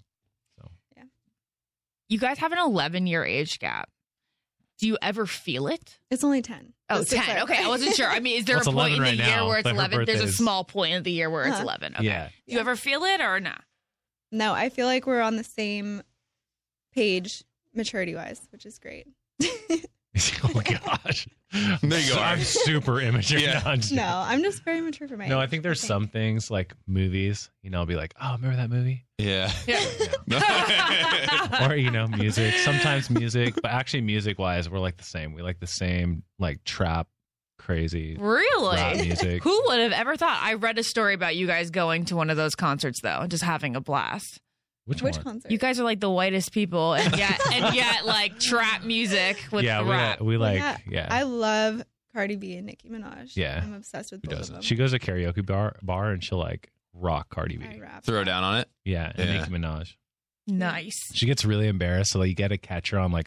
Speaker 3: You guys have an eleven year age gap. Do you ever feel it?
Speaker 4: It's only ten.
Speaker 3: Oh,
Speaker 4: Just to
Speaker 3: ten.
Speaker 4: clarify.
Speaker 3: Okay, I wasn't sure. I mean, is there
Speaker 5: Well,
Speaker 3: a
Speaker 5: it's
Speaker 3: point in
Speaker 5: eleven
Speaker 3: the
Speaker 5: right
Speaker 3: year
Speaker 5: now,
Speaker 3: where it's
Speaker 5: but her
Speaker 3: eleven? There's a
Speaker 5: birthday's-
Speaker 3: small point of the year where it's
Speaker 4: Uh-huh.
Speaker 3: eleven. Okay.
Speaker 5: Yeah.
Speaker 3: Do you ever feel it or not?
Speaker 4: No, I feel like we're on the same page maturity wise, which is great.
Speaker 5: Oh gosh.
Speaker 2: There you go.
Speaker 5: I'm super immature.
Speaker 2: Yeah.
Speaker 5: No, I'm just-
Speaker 4: No, I'm just very mature for my
Speaker 5: No, I
Speaker 4: age,
Speaker 5: think there's some things like movies. You know, I'll be like, "Oh, remember that movie?"
Speaker 2: Yeah.
Speaker 5: Or you know, music. Sometimes music, but actually, music wise, we're like the same. We like the same like trap, crazy
Speaker 3: Really?
Speaker 5: rap music.
Speaker 3: Who would have ever thought? I read a story about you guys going to one of those concerts though, and just having a blast.
Speaker 5: Which,
Speaker 4: Which
Speaker 5: one?
Speaker 4: concert?
Speaker 3: You guys are like the whitest people, and yet and yet like trap music with
Speaker 5: yeah,
Speaker 3: the
Speaker 5: we
Speaker 3: rap.
Speaker 5: like, we like
Speaker 4: yeah,
Speaker 5: yeah.
Speaker 4: I love Cardi B and Nicki Minaj.
Speaker 5: Yeah.
Speaker 4: I'm obsessed with
Speaker 5: Who
Speaker 4: both of
Speaker 5: doesn't?
Speaker 4: them.
Speaker 5: She goes to karaoke bar bar and she'll like rock Cardi B.
Speaker 4: I rap.
Speaker 2: Throw down on it.
Speaker 5: Yeah, and
Speaker 2: Yeah.
Speaker 5: Nicki Minaj.
Speaker 3: Nice.
Speaker 5: She gets really embarrassed, so like, you got to catch her on like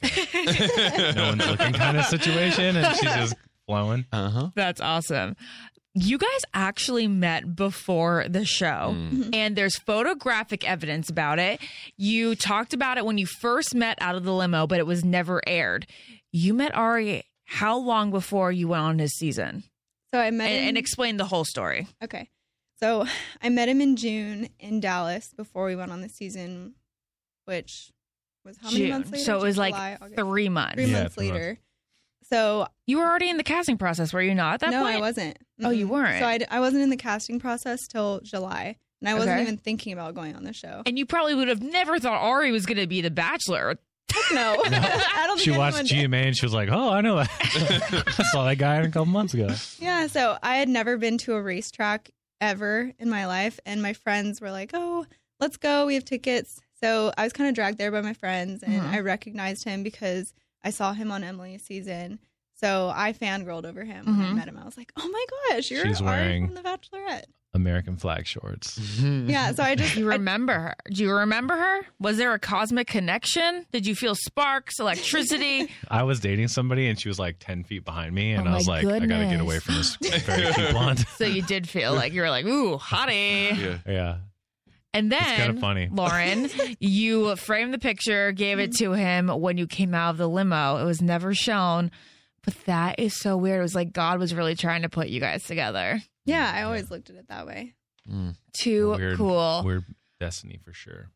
Speaker 5: a no one's looking kind of situation, and she's just flowing.
Speaker 2: Uh huh.
Speaker 3: That's awesome. You guys actually met before the show,
Speaker 2: Mm.
Speaker 3: and there's photographic evidence about it. You talked about it when you first met out of the limo, but it was never aired. You met Ari how long before you went on his season?
Speaker 4: So I met
Speaker 3: And,
Speaker 4: him.
Speaker 3: and explain the whole story.
Speaker 4: Okay. So I met him in June in Dallas before we went on the season, which was how many
Speaker 3: June.
Speaker 4: months later?
Speaker 3: So it was like
Speaker 4: July, August.
Speaker 3: three months.
Speaker 4: Three
Speaker 5: Yeah,
Speaker 4: months
Speaker 5: three
Speaker 4: later. So
Speaker 3: You were already in the casting process, were you not? At that
Speaker 4: no,
Speaker 3: point?
Speaker 4: I wasn't.
Speaker 3: Oh, you
Speaker 4: Mm-mm.
Speaker 3: weren't?
Speaker 4: So I, d- I wasn't in the casting process till July, and I wasn't
Speaker 3: Okay.
Speaker 4: even thinking about going on the show.
Speaker 3: And you probably would have never thought Ari was going to be the Bachelor.
Speaker 4: No, I don't.
Speaker 5: She
Speaker 4: think
Speaker 5: watched
Speaker 4: anyone
Speaker 5: G
Speaker 4: did.
Speaker 5: M A and she was like, "Oh, I know that. I saw that guy a couple months ago."
Speaker 4: Yeah, so I had never been to a racetrack ever in my life, and my friends were like, "Oh, let's go. We have tickets." So I was kind of dragged there by my friends, and
Speaker 3: Mhm.
Speaker 4: I recognized him because I saw him on Emily's season. So I fangirled over him when I
Speaker 3: Mhm.
Speaker 4: met him. I was like, "Oh my gosh, you're
Speaker 5: She's
Speaker 4: Ari
Speaker 5: wearing-
Speaker 4: from The Bachelorette."
Speaker 5: American flag shorts.
Speaker 4: Yeah, so I just
Speaker 3: Do you
Speaker 4: I-
Speaker 3: remember her? Do you remember her? Was there a cosmic connection? Did you feel sparks, electricity?
Speaker 5: I was dating somebody and she was like ten feet behind me, and
Speaker 3: Oh
Speaker 5: I was
Speaker 3: my
Speaker 5: like, "I gotta get
Speaker 3: goodness.
Speaker 5: away from this very cute blonde."
Speaker 3: So you did feel like you were like, ooh, hottie.
Speaker 2: Yeah.
Speaker 5: Yeah,
Speaker 3: And
Speaker 5: It's
Speaker 3: then,
Speaker 5: kinda funny.
Speaker 3: Lauren, you framed the picture, gave it to him when you came out of the limo. It was never shown, but that is so weird. It was like God was really trying to put you guys together.
Speaker 4: yeah, I always looked at it that way.
Speaker 3: Too
Speaker 5: weird,
Speaker 3: cool.
Speaker 5: Weird destiny for sure.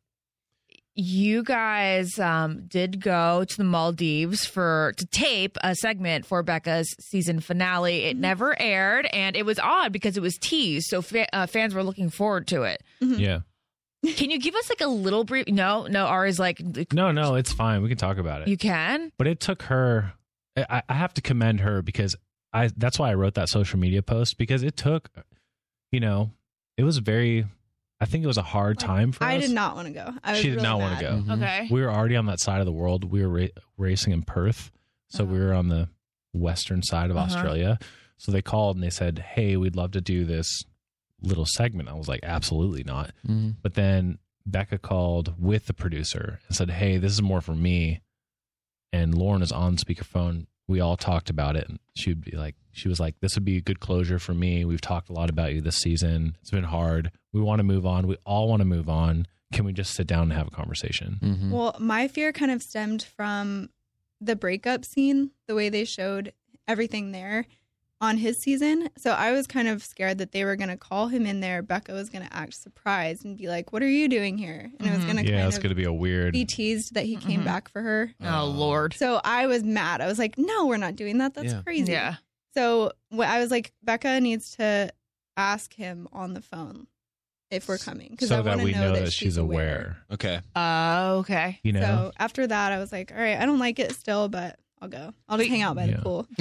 Speaker 3: You guys um, did go to the Maldives for to tape a segment for Becca's season finale. It never aired, and it was odd because it was teased, so fa- uh, fans were looking forward to it.
Speaker 5: Yeah.
Speaker 3: Can you give us like a little brief? No, no. Ari's like,
Speaker 5: No, no, it's fine. We can talk about it.
Speaker 3: you can.
Speaker 5: But it took her. I, I have to commend her because I. That's why I wrote that social media post, because it took. You know, it was very. I think it was a hard time for
Speaker 4: I
Speaker 5: us.
Speaker 4: did not want to go. I was
Speaker 5: She did
Speaker 4: really
Speaker 5: not want
Speaker 4: mad.
Speaker 5: to go.
Speaker 2: Mhm.
Speaker 3: Okay.
Speaker 5: We were already on that side of the world. We were ra- racing in Perth, so we were on the western side of
Speaker 3: Uh-huh.
Speaker 5: Australia. So they called and they said, "Hey, we'd love to do this little segment." I was like, "Absolutely not."
Speaker 2: Mhm.
Speaker 5: But then Becca called with the producer and said, "Hey, this is more for me." And Lauren is on speakerphone. We all talked about it, and she'd be like, she was like, "This would be a good closure for me. We've talked a lot about you this season. It's been hard. We want to move on. We all want to move on. Can we just sit down and have a conversation?"
Speaker 2: Mhm.
Speaker 4: Well, my fear kind of stemmed from the breakup scene, the way they showed everything there on his season. So I was kind of scared that they were going to call him in there. Becca was going to act surprised and be like, "What are you doing here?" And it was
Speaker 3: Mhm.
Speaker 4: going to
Speaker 5: Yeah,
Speaker 4: kind
Speaker 5: it's
Speaker 4: of
Speaker 5: going to be a weird.
Speaker 4: be teased that he came
Speaker 3: Mhm.
Speaker 4: back for her.
Speaker 3: Oh Lord.
Speaker 4: So I was mad. I was like, "No, we're not doing that. That's
Speaker 2: Yeah.
Speaker 4: crazy."
Speaker 3: Yeah.
Speaker 4: So wh- I was like, Becca needs to ask him on the phone if we're coming.
Speaker 5: So
Speaker 4: I
Speaker 5: that
Speaker 4: wanna
Speaker 5: we know, that,
Speaker 4: she's
Speaker 5: she's aware.
Speaker 2: Okay.
Speaker 3: Uh, okay.
Speaker 5: You know?
Speaker 4: So after that, I was like, all right, I don't like it still, but I'll go. I'll just hang out by
Speaker 5: Yeah.
Speaker 4: the pool.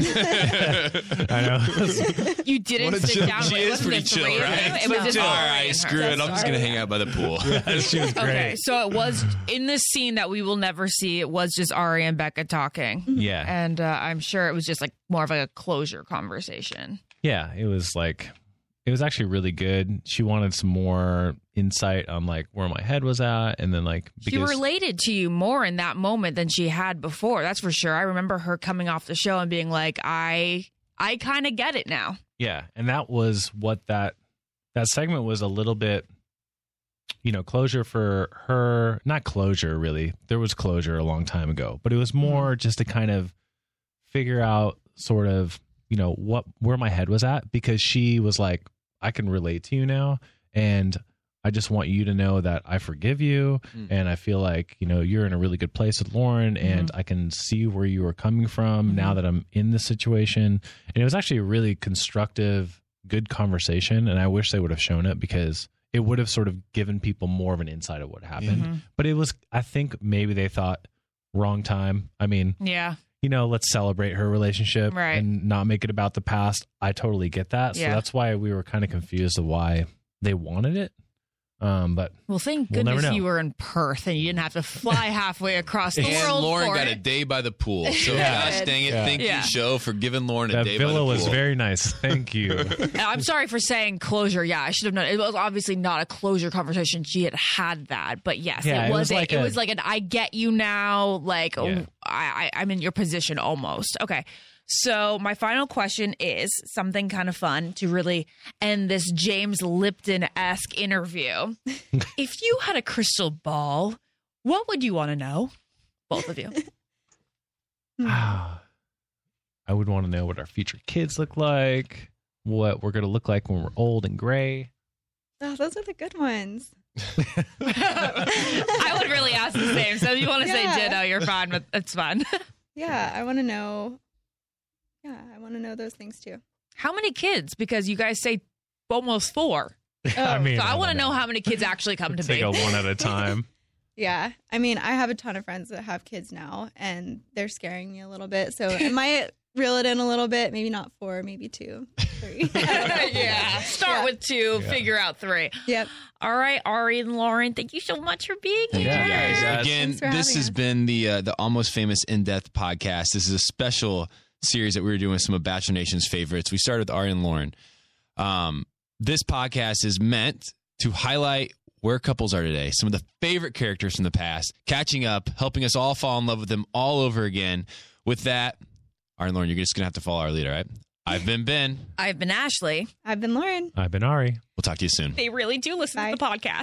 Speaker 5: I know.
Speaker 3: You didn't
Speaker 2: What a
Speaker 3: sit
Speaker 2: chill-
Speaker 3: down.
Speaker 2: she
Speaker 3: It
Speaker 2: is
Speaker 3: wasn't
Speaker 2: pretty
Speaker 3: the
Speaker 2: chill,
Speaker 3: three of
Speaker 2: right?
Speaker 3: them. It was just
Speaker 2: All
Speaker 3: Ari
Speaker 2: right,
Speaker 3: and
Speaker 2: screw
Speaker 3: her.
Speaker 2: it. I'm just going to hang out by the pool.
Speaker 5: She was great.
Speaker 3: Okay, so it was in this scene that we will never see. It was just Ari and Becca talking,
Speaker 5: Yeah.
Speaker 3: and uh, I'm sure it was just like more of like a closure conversation.
Speaker 5: Yeah, it was like, it was actually really good. She wanted some more insight on like where my head was at. And then like,
Speaker 3: She
Speaker 5: because
Speaker 3: related to you more in that moment than she had before. That's for sure. I remember her coming off the show and being like, I, I kind of get it now.
Speaker 5: yeah. And that was what that, that segment was a little bit, you know, closure for her, not closure really. There was closure a long time ago, but it was more just to kind of figure out sort of, you know, what, where my head was at, because she was like, I can relate to you now. And I just want you to know that I forgive you.
Speaker 2: Mm.
Speaker 5: And I feel like, you know, you're in a really good place with Lauren, and I can see where you were coming from now that I'm in this situation. And it was actually a really constructive, good conversation. And I wish they would have shown it, because it would have sort of given people more of an insight of what happened.
Speaker 3: Mhm.
Speaker 5: But it was, I think maybe they thought wrong time. I mean,
Speaker 3: Yeah.
Speaker 5: you know, let's celebrate her relationship
Speaker 3: Right.
Speaker 5: and not make it about the past. I totally get that. So
Speaker 3: Yeah.
Speaker 5: that's why we were kind of confused of why they wanted it. Um, but
Speaker 3: Well, thank
Speaker 5: We'll never
Speaker 3: goodness
Speaker 5: know.
Speaker 3: you were in Perth and you didn't have to fly halfway across the
Speaker 2: And
Speaker 3: world
Speaker 2: Lauren
Speaker 3: for
Speaker 2: got
Speaker 3: it.
Speaker 2: a day by the pool. So
Speaker 5: Yeah.
Speaker 2: gosh dang it.
Speaker 5: Yeah.
Speaker 2: Thank
Speaker 3: Yeah.
Speaker 2: you, show, for giving Lauren a
Speaker 5: that
Speaker 2: day by the
Speaker 5: villa
Speaker 2: pool.
Speaker 5: was very nice. Thank you.
Speaker 3: And I'm sorry for saying closure. Yeah, I should have known. It was obviously not a closure conversation. She had had that, but yes,
Speaker 5: Yeah,
Speaker 3: it
Speaker 5: it
Speaker 3: was.
Speaker 5: was
Speaker 3: a,
Speaker 5: like
Speaker 3: it
Speaker 5: a-
Speaker 3: was like an I get you now. Like
Speaker 5: Yeah.
Speaker 3: oh, I, I, I'm in your position almost. Okay. So my final question is something kind of fun to really end this James Lipton-esque interview. If you had a crystal ball, what would you want to know? Both of you.
Speaker 5: I would want to know what our future kids look like, what we're going to look like when we're old and gray.
Speaker 4: Oh, those are the good ones.
Speaker 3: I would really ask the same. So if you want to
Speaker 4: Yeah.
Speaker 3: say ditto, you're fine, but it's fun.
Speaker 4: Yeah, I want to know. Yeah, I want to know those things too.
Speaker 3: How many kids? Because you guys say almost four.
Speaker 5: I mean,
Speaker 3: So I want to
Speaker 5: don't
Speaker 3: know how many kids actually come to
Speaker 5: Take
Speaker 3: be.
Speaker 5: a one at a time.
Speaker 4: Yeah, I mean, I have a ton of friends that have kids now, and they're scaring me a little bit. So I might reel it in a little bit. Maybe not four, maybe two, three. I don't know.
Speaker 3: yeah. Start
Speaker 4: Yeah.
Speaker 3: with two,
Speaker 5: Yeah.
Speaker 3: figure out three.
Speaker 4: Yep.
Speaker 3: All right, Ari and Lauren, thank you so much for being
Speaker 2: Thank
Speaker 3: here.
Speaker 2: you guys.
Speaker 5: Yeah.
Speaker 2: Again,
Speaker 4: Thanks for
Speaker 2: this
Speaker 4: having
Speaker 2: has
Speaker 4: us.
Speaker 2: been the uh, the Almost Famous In Depth podcast. This is a special series that we were doing with some of Bachelor Nation's favorites. We started with Ari and Lauren. Um, this podcast is meant to highlight where couples are today, some of the favorite characters from the past, catching up, helping us all fall in love with them all over again. With that, Ari and Lauren, you're just going to have to follow our leader, right? I've been Ben.
Speaker 3: I've been Ashley.
Speaker 4: I've been Lauren.
Speaker 5: I've been Ari.
Speaker 2: We'll talk to you soon.
Speaker 6: They really do listen
Speaker 4: Bye.
Speaker 6: to the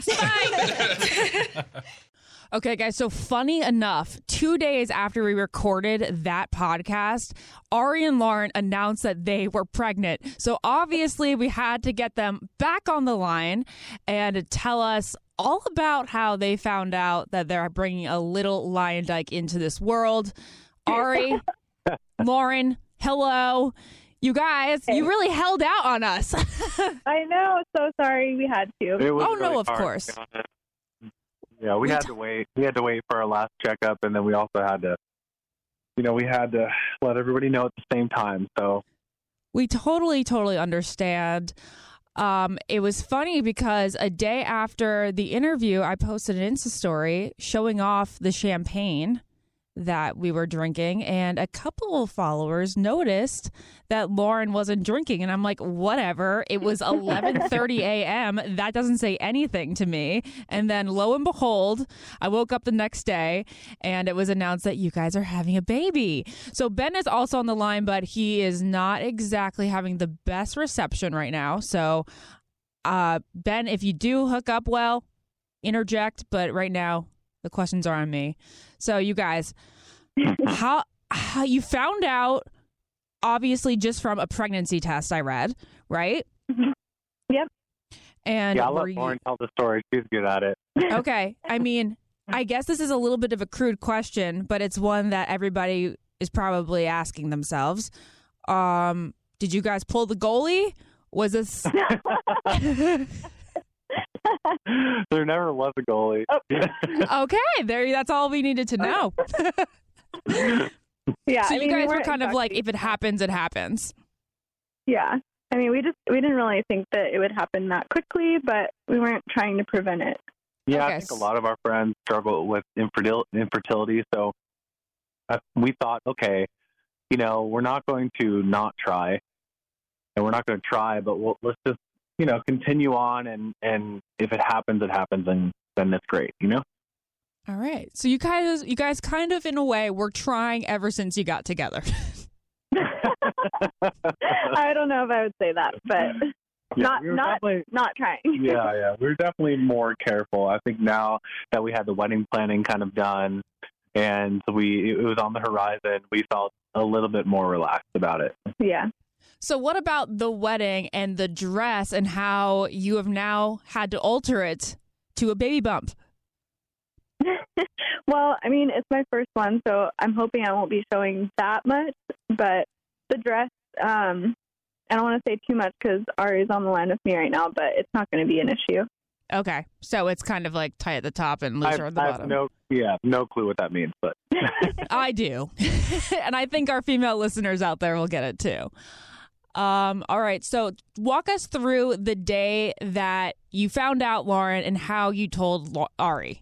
Speaker 6: podcast. Bye.
Speaker 7: Okay, guys. So funny enough, two days after we recorded that podcast, Ari and Lauren announced that they were pregnant. So obviously, we had to get them back on the line and to tell us all about how they found out that they're bringing a little Lion Dyke into this world. Ari, Lauren, hello. You guys, you really held out on us.
Speaker 9: I know. So sorry we had to.
Speaker 10: It was
Speaker 7: Oh, no,
Speaker 10: really
Speaker 7: of
Speaker 10: hard, to
Speaker 7: course.
Speaker 10: be honest. Yeah, we
Speaker 7: We
Speaker 10: had
Speaker 7: t-
Speaker 10: to wait. We had to wait for our last checkup, and then we also had to, you know, we had to let everybody know at the same time. So
Speaker 7: We totally, totally understand. Um, it was funny because a day after the interview, I posted an Insta story showing off the champagne that we were drinking, and a couple of followers noticed that Lauren wasn't drinking, and I'm like, whatever. It was eleven thirty a.m. That doesn't say anything to me. And then lo and behold, I woke up the next day and it was announced that you guys are having a baby. So Ben is also on the line, but he is not exactly having the best reception right now. So uh, Ben, if you do hook up well, interject, but right now the questions are on me. So you guys, how, how you found out, obviously just from a pregnancy test I read, right?
Speaker 9: Mhm. Yep.
Speaker 7: And
Speaker 10: yeah, I'll
Speaker 7: were
Speaker 10: let
Speaker 7: you-
Speaker 10: Lauren tell the story. She's good at it.
Speaker 7: okay. I mean, I guess this is a little bit of a crude question, but it's one that everybody is probably asking themselves. Um, Did you guys pull the goalie? Was this?
Speaker 10: There never was a goalie.
Speaker 7: Okay, there. That's all we needed to know.
Speaker 9: Yeah.
Speaker 7: So
Speaker 9: I
Speaker 7: you
Speaker 9: mean, we
Speaker 7: guys were
Speaker 9: weren't
Speaker 7: kind of like,
Speaker 9: exactly-
Speaker 7: if it happens, it happens.
Speaker 9: Yeah. I mean, we just we didn't really think that it would happen that quickly, but we weren't trying to prevent it.
Speaker 10: Yeah,
Speaker 7: Okay.
Speaker 10: I think a lot of our friends struggle with infertil- infertility. So uh, we thought, okay, you know, we're not going to not try, and we're not going to try, but we'll, let's just, you know, continue on, and, and if it happens, it happens, and then that's great, you know?
Speaker 7: All right. So you guys, you guys kind of, in a way, were trying ever since you got together.
Speaker 9: I don't know if I would say that, but
Speaker 10: Yeah,
Speaker 9: not
Speaker 10: we were
Speaker 9: not
Speaker 10: definitely-
Speaker 9: not trying.
Speaker 10: yeah, yeah. We're definitely more careful. I think now that we had the wedding planning kind of done and we it was on the horizon, we felt a little bit more relaxed about it.
Speaker 9: Yeah.
Speaker 7: So what about the wedding and the dress and how you have now had to alter it to a baby bump?
Speaker 9: Well, I mean, it's my first one, so I'm hoping I won't be showing that much. But the dress, um, I don't want to say too much because Ari's on the line with me right now, but it's not going to be an issue.
Speaker 7: Okay. So it's kind of like tight at the top and
Speaker 10: I,
Speaker 7: looser at the
Speaker 10: I have
Speaker 7: bottom.
Speaker 10: no, yeah, no clue what that means, but
Speaker 7: I do. And I think our female listeners out there will get it too. Um, all right. So walk us through the day that you found out, Lauren, and how you told Lau- Ari.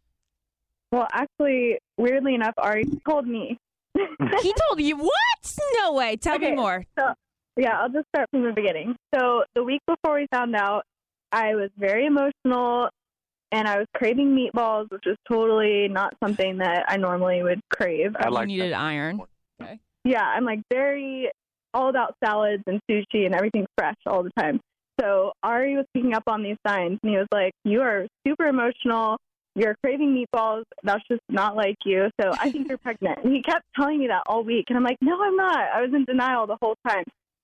Speaker 9: Well, actually, weirdly enough, Ari told me.
Speaker 7: He told you what? No way. Tell
Speaker 9: Okay,
Speaker 7: me more.
Speaker 9: So, yeah, I'll just start from the beginning. So the week before we found out, I was very emotional, and I was craving meatballs, which is totally not something that I normally would crave.
Speaker 10: I
Speaker 7: You
Speaker 10: like
Speaker 7: needed
Speaker 10: that.
Speaker 7: iron.
Speaker 9: Yeah, I'm like very all about salads and sushi and everything fresh all the time. So Ari was picking up on these signs, and he was like, "You are super emotional. You're craving meatballs. That's just not like you. So I think you're pregnant." And he kept telling me that all week, and I'm like, "No, I'm not. I was in denial the whole time."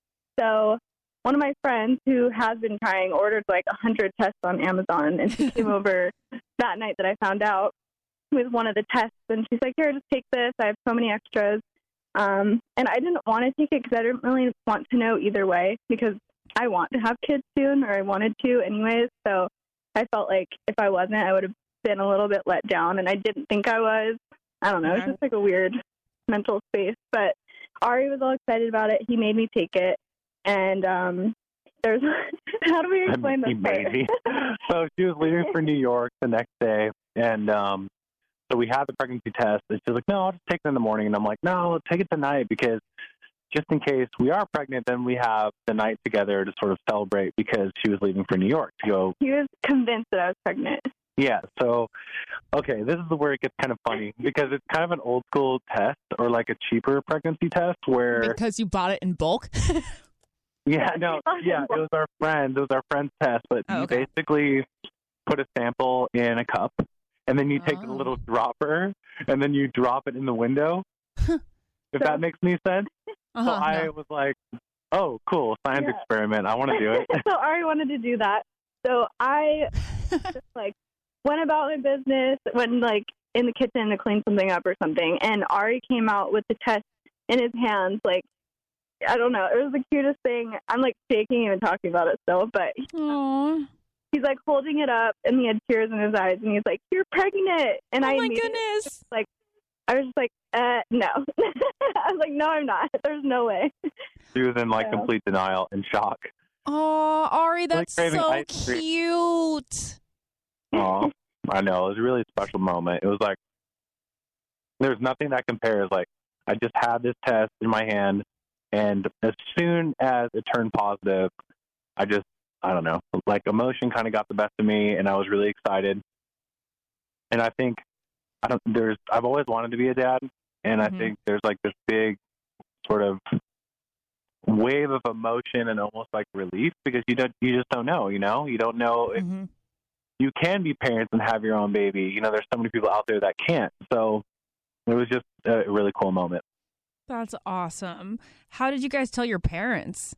Speaker 9: So one of my friends who has been trying ordered like a hundred tests on Amazon, and she came over that night that I found out with one of the tests, and she's like, "Here, just take this. I have so many extras." Um, and I didn't want to take it because I didn't really want to know either way because I want to have kids soon, or I wanted to anyways. So I felt like if I wasn't, I would have been a little bit let down, and I didn't think I was. I don't know. It's just like a weird mental space. But Ari was all excited about it. He made me take it. And um, there's how do we explain this?
Speaker 10: He made me. So she was leaving for New York the next day, and um, so we had the pregnancy test. And she's like, "No, I'll just take it in the morning." And I'm like, "No, take it tonight because just in case we are pregnant, then we have the night together to sort of celebrate." Because she was leaving for New York to go.
Speaker 9: He was convinced that I was pregnant.
Speaker 10: Yeah. So, okay, this is where it gets kind of funny because it's kind of an old school test or like a cheaper pregnancy test where.
Speaker 7: Because you bought it in bulk?
Speaker 10: Yeah, no, yeah, it was our friend. It was our friend's test, but
Speaker 7: Oh,
Speaker 10: you
Speaker 7: okay.
Speaker 10: basically put a sample in a cup, and then you take
Speaker 7: Oh.
Speaker 10: the little dropper, and then you drop it in the window. If that makes any sense.
Speaker 7: Uh-huh,
Speaker 10: so I
Speaker 7: no.
Speaker 10: was like, "Oh, cool, science
Speaker 9: Yeah.
Speaker 10: experiment. I want to do it."
Speaker 9: So Ari wanted to do that. So I just like went about my business, went like in the kitchen to clean something up or something, and Ari came out with the test in his hands, like I don't know, it was the cutest thing. I'm like shaking even talking about it still, but
Speaker 7: Aw.
Speaker 9: he's like holding it up, and he had tears in his eyes, and he's like, "You're pregnant!" And
Speaker 7: Oh
Speaker 9: I
Speaker 7: my
Speaker 9: immediately
Speaker 7: goodness.
Speaker 9: like, I was just like, uh, no. I was like, no, I'm not. There's no way.
Speaker 10: She was in like
Speaker 9: Yeah.
Speaker 10: complete denial and shock.
Speaker 7: Oh, Ari, that's
Speaker 10: craving
Speaker 7: so
Speaker 10: ice cream.
Speaker 7: cute.
Speaker 10: Oh, I know. It was a really special moment. It was like there's nothing that compares. Like I just had this test in my hand, and as soon as it turned positive, I just I don't know, like emotion kind of got the best of me, and I was really excited. And I think I don't. There's I've always wanted to be a dad, and I
Speaker 7: Mhm.
Speaker 10: think there's like this big sort of wave of emotion and almost like relief because you don't you just don't know. You know, you don't know if
Speaker 7: Mhm.
Speaker 10: you can be parents and have your own baby. You know, there's so many people out there that can't. So it was just a really cool moment.
Speaker 7: That's awesome. How did you guys tell your parents?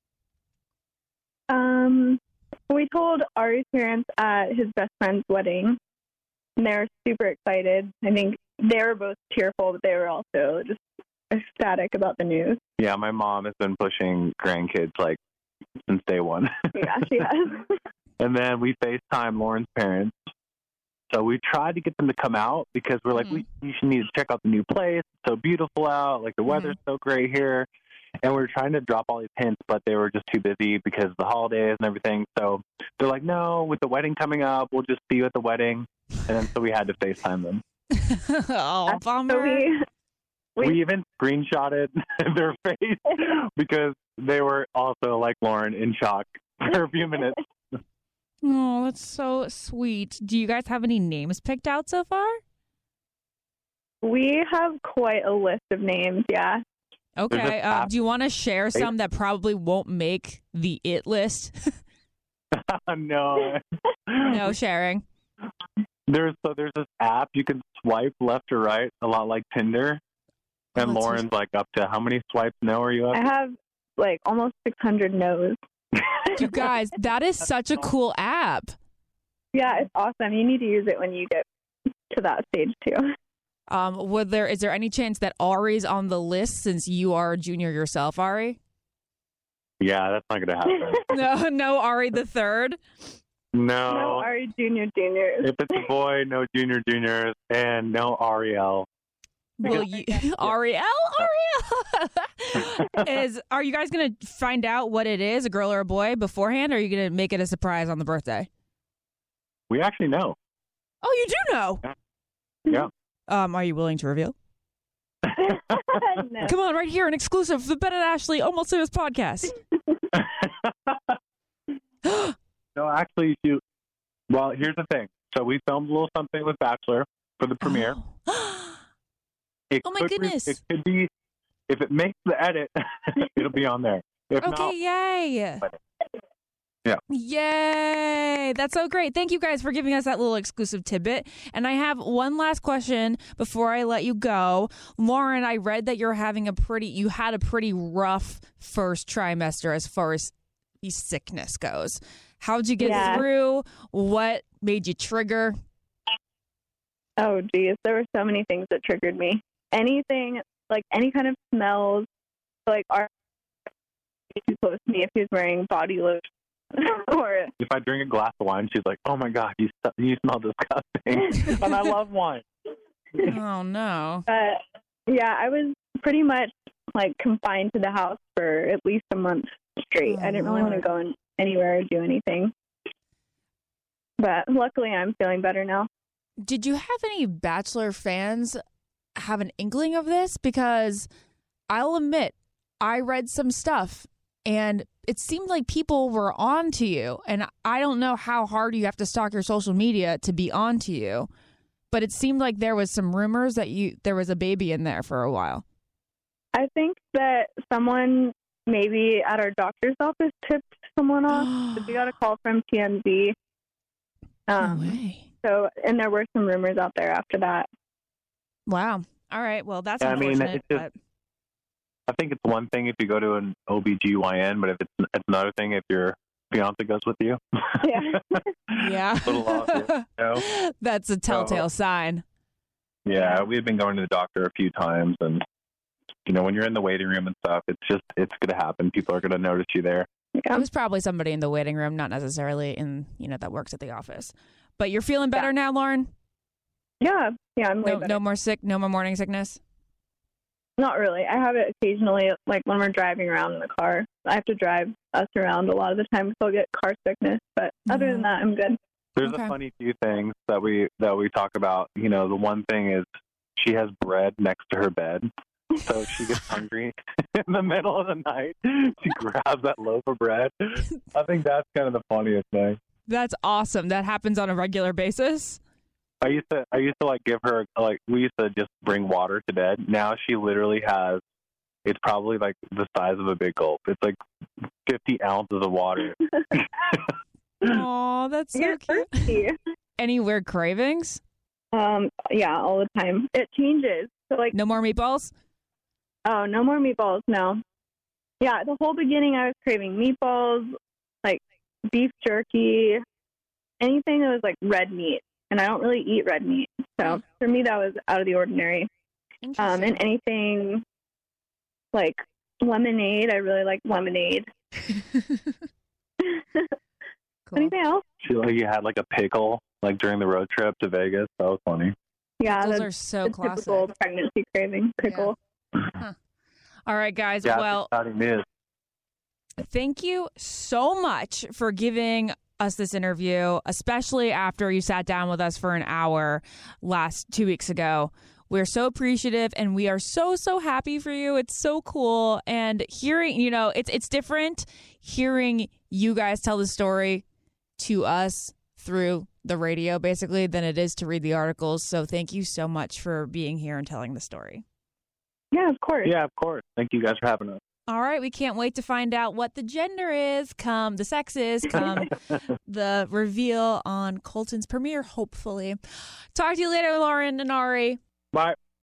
Speaker 9: Um, we told Ari's parents at his best friend's wedding, and they were super excited. I think they were both tearful, but they were also just ecstatic about the news.
Speaker 10: Yeah, my mom has been pushing grandkids like since day one.
Speaker 9: Yeah, she has.
Speaker 10: And then we FaceTime Lauren's parents. So we tried to get them to come out because we're like,
Speaker 7: Mm-hmm.
Speaker 10: we, we should need to check out the new place. It's so beautiful out. Like the weather's so great here. And we were trying to drop all these hints, but they were just too busy because of the holidays and everything. So they're like, no, with the wedding coming up, we'll just see you at the wedding. And then so we had to FaceTime them.
Speaker 7: Oh,
Speaker 9: So
Speaker 7: bummer.
Speaker 9: we,
Speaker 10: We,
Speaker 9: we
Speaker 10: even screenshotted their face because they were also, like Lauren, in shock for a few minutes.
Speaker 7: Oh, that's so sweet. Do you guys have any names picked out so far?
Speaker 9: we have quite a list of names. Yeah.
Speaker 7: Okay.
Speaker 10: There's a
Speaker 7: Um,
Speaker 10: app-
Speaker 7: do you want to share some that probably won't make the it list?
Speaker 10: No.
Speaker 7: No sharing.
Speaker 10: There's so there's this app you can swipe left or right, a lot like Tinder. And
Speaker 7: Oh, that's
Speaker 10: Lauren's like up to how many swipes no are you up
Speaker 9: I
Speaker 10: to?
Speaker 9: have like almost six hundred no's.
Speaker 7: You guys, that is such a cool app.
Speaker 9: Yeah, it's awesome. You need to use it when you get to that stage too.
Speaker 7: Um, would there is there any chance that Ari's on the list since you are a junior yourself, Ari?
Speaker 10: Yeah, that's not gonna happen.
Speaker 7: No, no, Ari the third.
Speaker 10: No.
Speaker 9: No, Ari Junior Juniors.
Speaker 10: If it's a boy, no junior juniors, and no Ariel.
Speaker 7: Will you, Ariel? Ariel is. Are you guys gonna find out what it is, a girl or a boy, beforehand, or are you gonna make it a surprise on the birthday?
Speaker 10: We actually know.
Speaker 7: Oh, you do know.
Speaker 10: Yeah.
Speaker 7: Um, are you willing to reveal?
Speaker 9: No.
Speaker 7: Come on, right here, an exclusive for the Ben and Ashley Almost Famous podcast.
Speaker 10: No, actually, you. Well, here's the thing. So we filmed a little something with Bachelor for the premiere. It
Speaker 7: Oh, my
Speaker 10: could be-
Speaker 7: goodness.
Speaker 10: It could be, if it makes the edit, it'll be on there. If
Speaker 7: Okay,
Speaker 10: not,
Speaker 7: yay.
Speaker 10: Yeah.
Speaker 7: Yay. That's so great. Thank you guys for giving us that little exclusive tidbit. And I have one last question before I let you go. Lauren, I read that you're having a pretty, you had a pretty rough first trimester as far as the sickness goes. How'd you get
Speaker 9: Yeah.
Speaker 7: through? What made you trigger?
Speaker 9: Oh, geez. There were so many things that triggered me. Anything, like any kind of smells, like our too close to me if he was wearing body lotion. Or
Speaker 10: if I drink a glass of wine, she's like, "Oh my God, you st- you smell disgusting," and I love wine.
Speaker 7: Oh, no.
Speaker 9: But yeah, I was pretty much like confined to the house for at least a month straight.
Speaker 7: Oh,
Speaker 9: I didn't really want to go in anywhere or do anything. But luckily, I'm feeling better now.
Speaker 7: Did you have any Bachelor fans have an inkling of this? Because I'll admit, I read some stuff and it seemed like people were on to you. And I don't know how hard you have to stalk your social media to be on to you. But it seemed like there was some rumors that you there was a baby in there for a while.
Speaker 9: I think that someone maybe at our doctor's office tipped someone off. 'Cause we got a call from T M Z. Um,
Speaker 7: no way.
Speaker 9: So, and there were some rumors out there after that.
Speaker 7: Wow. All right. Well, that's
Speaker 10: Yeah, I mean,
Speaker 7: unfortunate.
Speaker 10: it's just-
Speaker 7: but
Speaker 10: I think it's one thing if you go to an O B G Y N, but if it's it's another thing if your fiance goes with you.
Speaker 9: Yeah.
Speaker 7: yeah.
Speaker 10: Little obvious, you know?
Speaker 7: That's a telltale
Speaker 10: So-
Speaker 7: sign.
Speaker 10: Yeah, we've been going to the doctor a few times, and you know, when you're in the waiting room and stuff, it's just it's going to happen. People are going to notice you there.
Speaker 7: It was probably somebody in the waiting room, not necessarily in, you know, that works at the office. But you're feeling better
Speaker 9: Yeah.
Speaker 7: now, Lauren?
Speaker 9: Yeah. Yeah, I'm way
Speaker 7: No,
Speaker 9: better.
Speaker 7: no more sick, no more morning sickness?
Speaker 9: Not really. I have it occasionally, like when we're driving around in the car. I have to drive us around a lot of the time, so I'll get car sickness. But other than that, I'm good.
Speaker 10: There's
Speaker 7: Okay.
Speaker 10: a funny few things that we that we talk about. You know, the one thing is she has bread next to her bed, so if she gets hungry in the middle of the night, she grabs that loaf of bread. I think that's kind of the funniest thing.
Speaker 7: That's awesome. That happens on a regular basis?
Speaker 10: I used to I used to like give her like we used to just bring water to bed. Now she literally has it's probably like the size of a big gulp. It's like fifty ounces of water.
Speaker 7: Oh, that's so
Speaker 9: You're
Speaker 7: cute.
Speaker 9: thirsty.
Speaker 7: Any weird cravings?
Speaker 9: Um, yeah, all the time. It changes. So like,
Speaker 7: No more meatballs?
Speaker 9: oh, no more meatballs. No. Yeah, the whole beginning I was craving meatballs, like beef jerky, anything that was like red meat. And I don't really eat red meat. So for me, that was out of the ordinary. Um, and anything like lemonade. I really like lemonade.
Speaker 3: Cool.
Speaker 9: Anything else?
Speaker 10: She like you had like a pickle like during the road trip to Vegas. That was funny.
Speaker 9: Yeah,
Speaker 3: Those
Speaker 9: that's
Speaker 3: are so
Speaker 9: the
Speaker 3: classic.
Speaker 9: typical pregnancy craving pickle.
Speaker 3: All right, guys.
Speaker 10: Yeah,
Speaker 3: Well,
Speaker 10: exciting news.
Speaker 3: thank you so much for giving us this interview, especially after you sat down with us for an hour last two weeks ago. We're so appreciative and we are so, so happy for you. It's so cool. And hearing, you know, it's it's different hearing you guys tell the story to us through the radio, basically, than it is to read the articles. So thank you so much for being here and telling the story.
Speaker 9: Yeah, of course.
Speaker 10: Yeah, of course. Thank you guys for having us.
Speaker 3: All right, we can't wait to find out what the gender is, come the sex is, come the reveal on Colton's premiere, hopefully. Talk to you later, Lauren and Ari.
Speaker 10: Bye.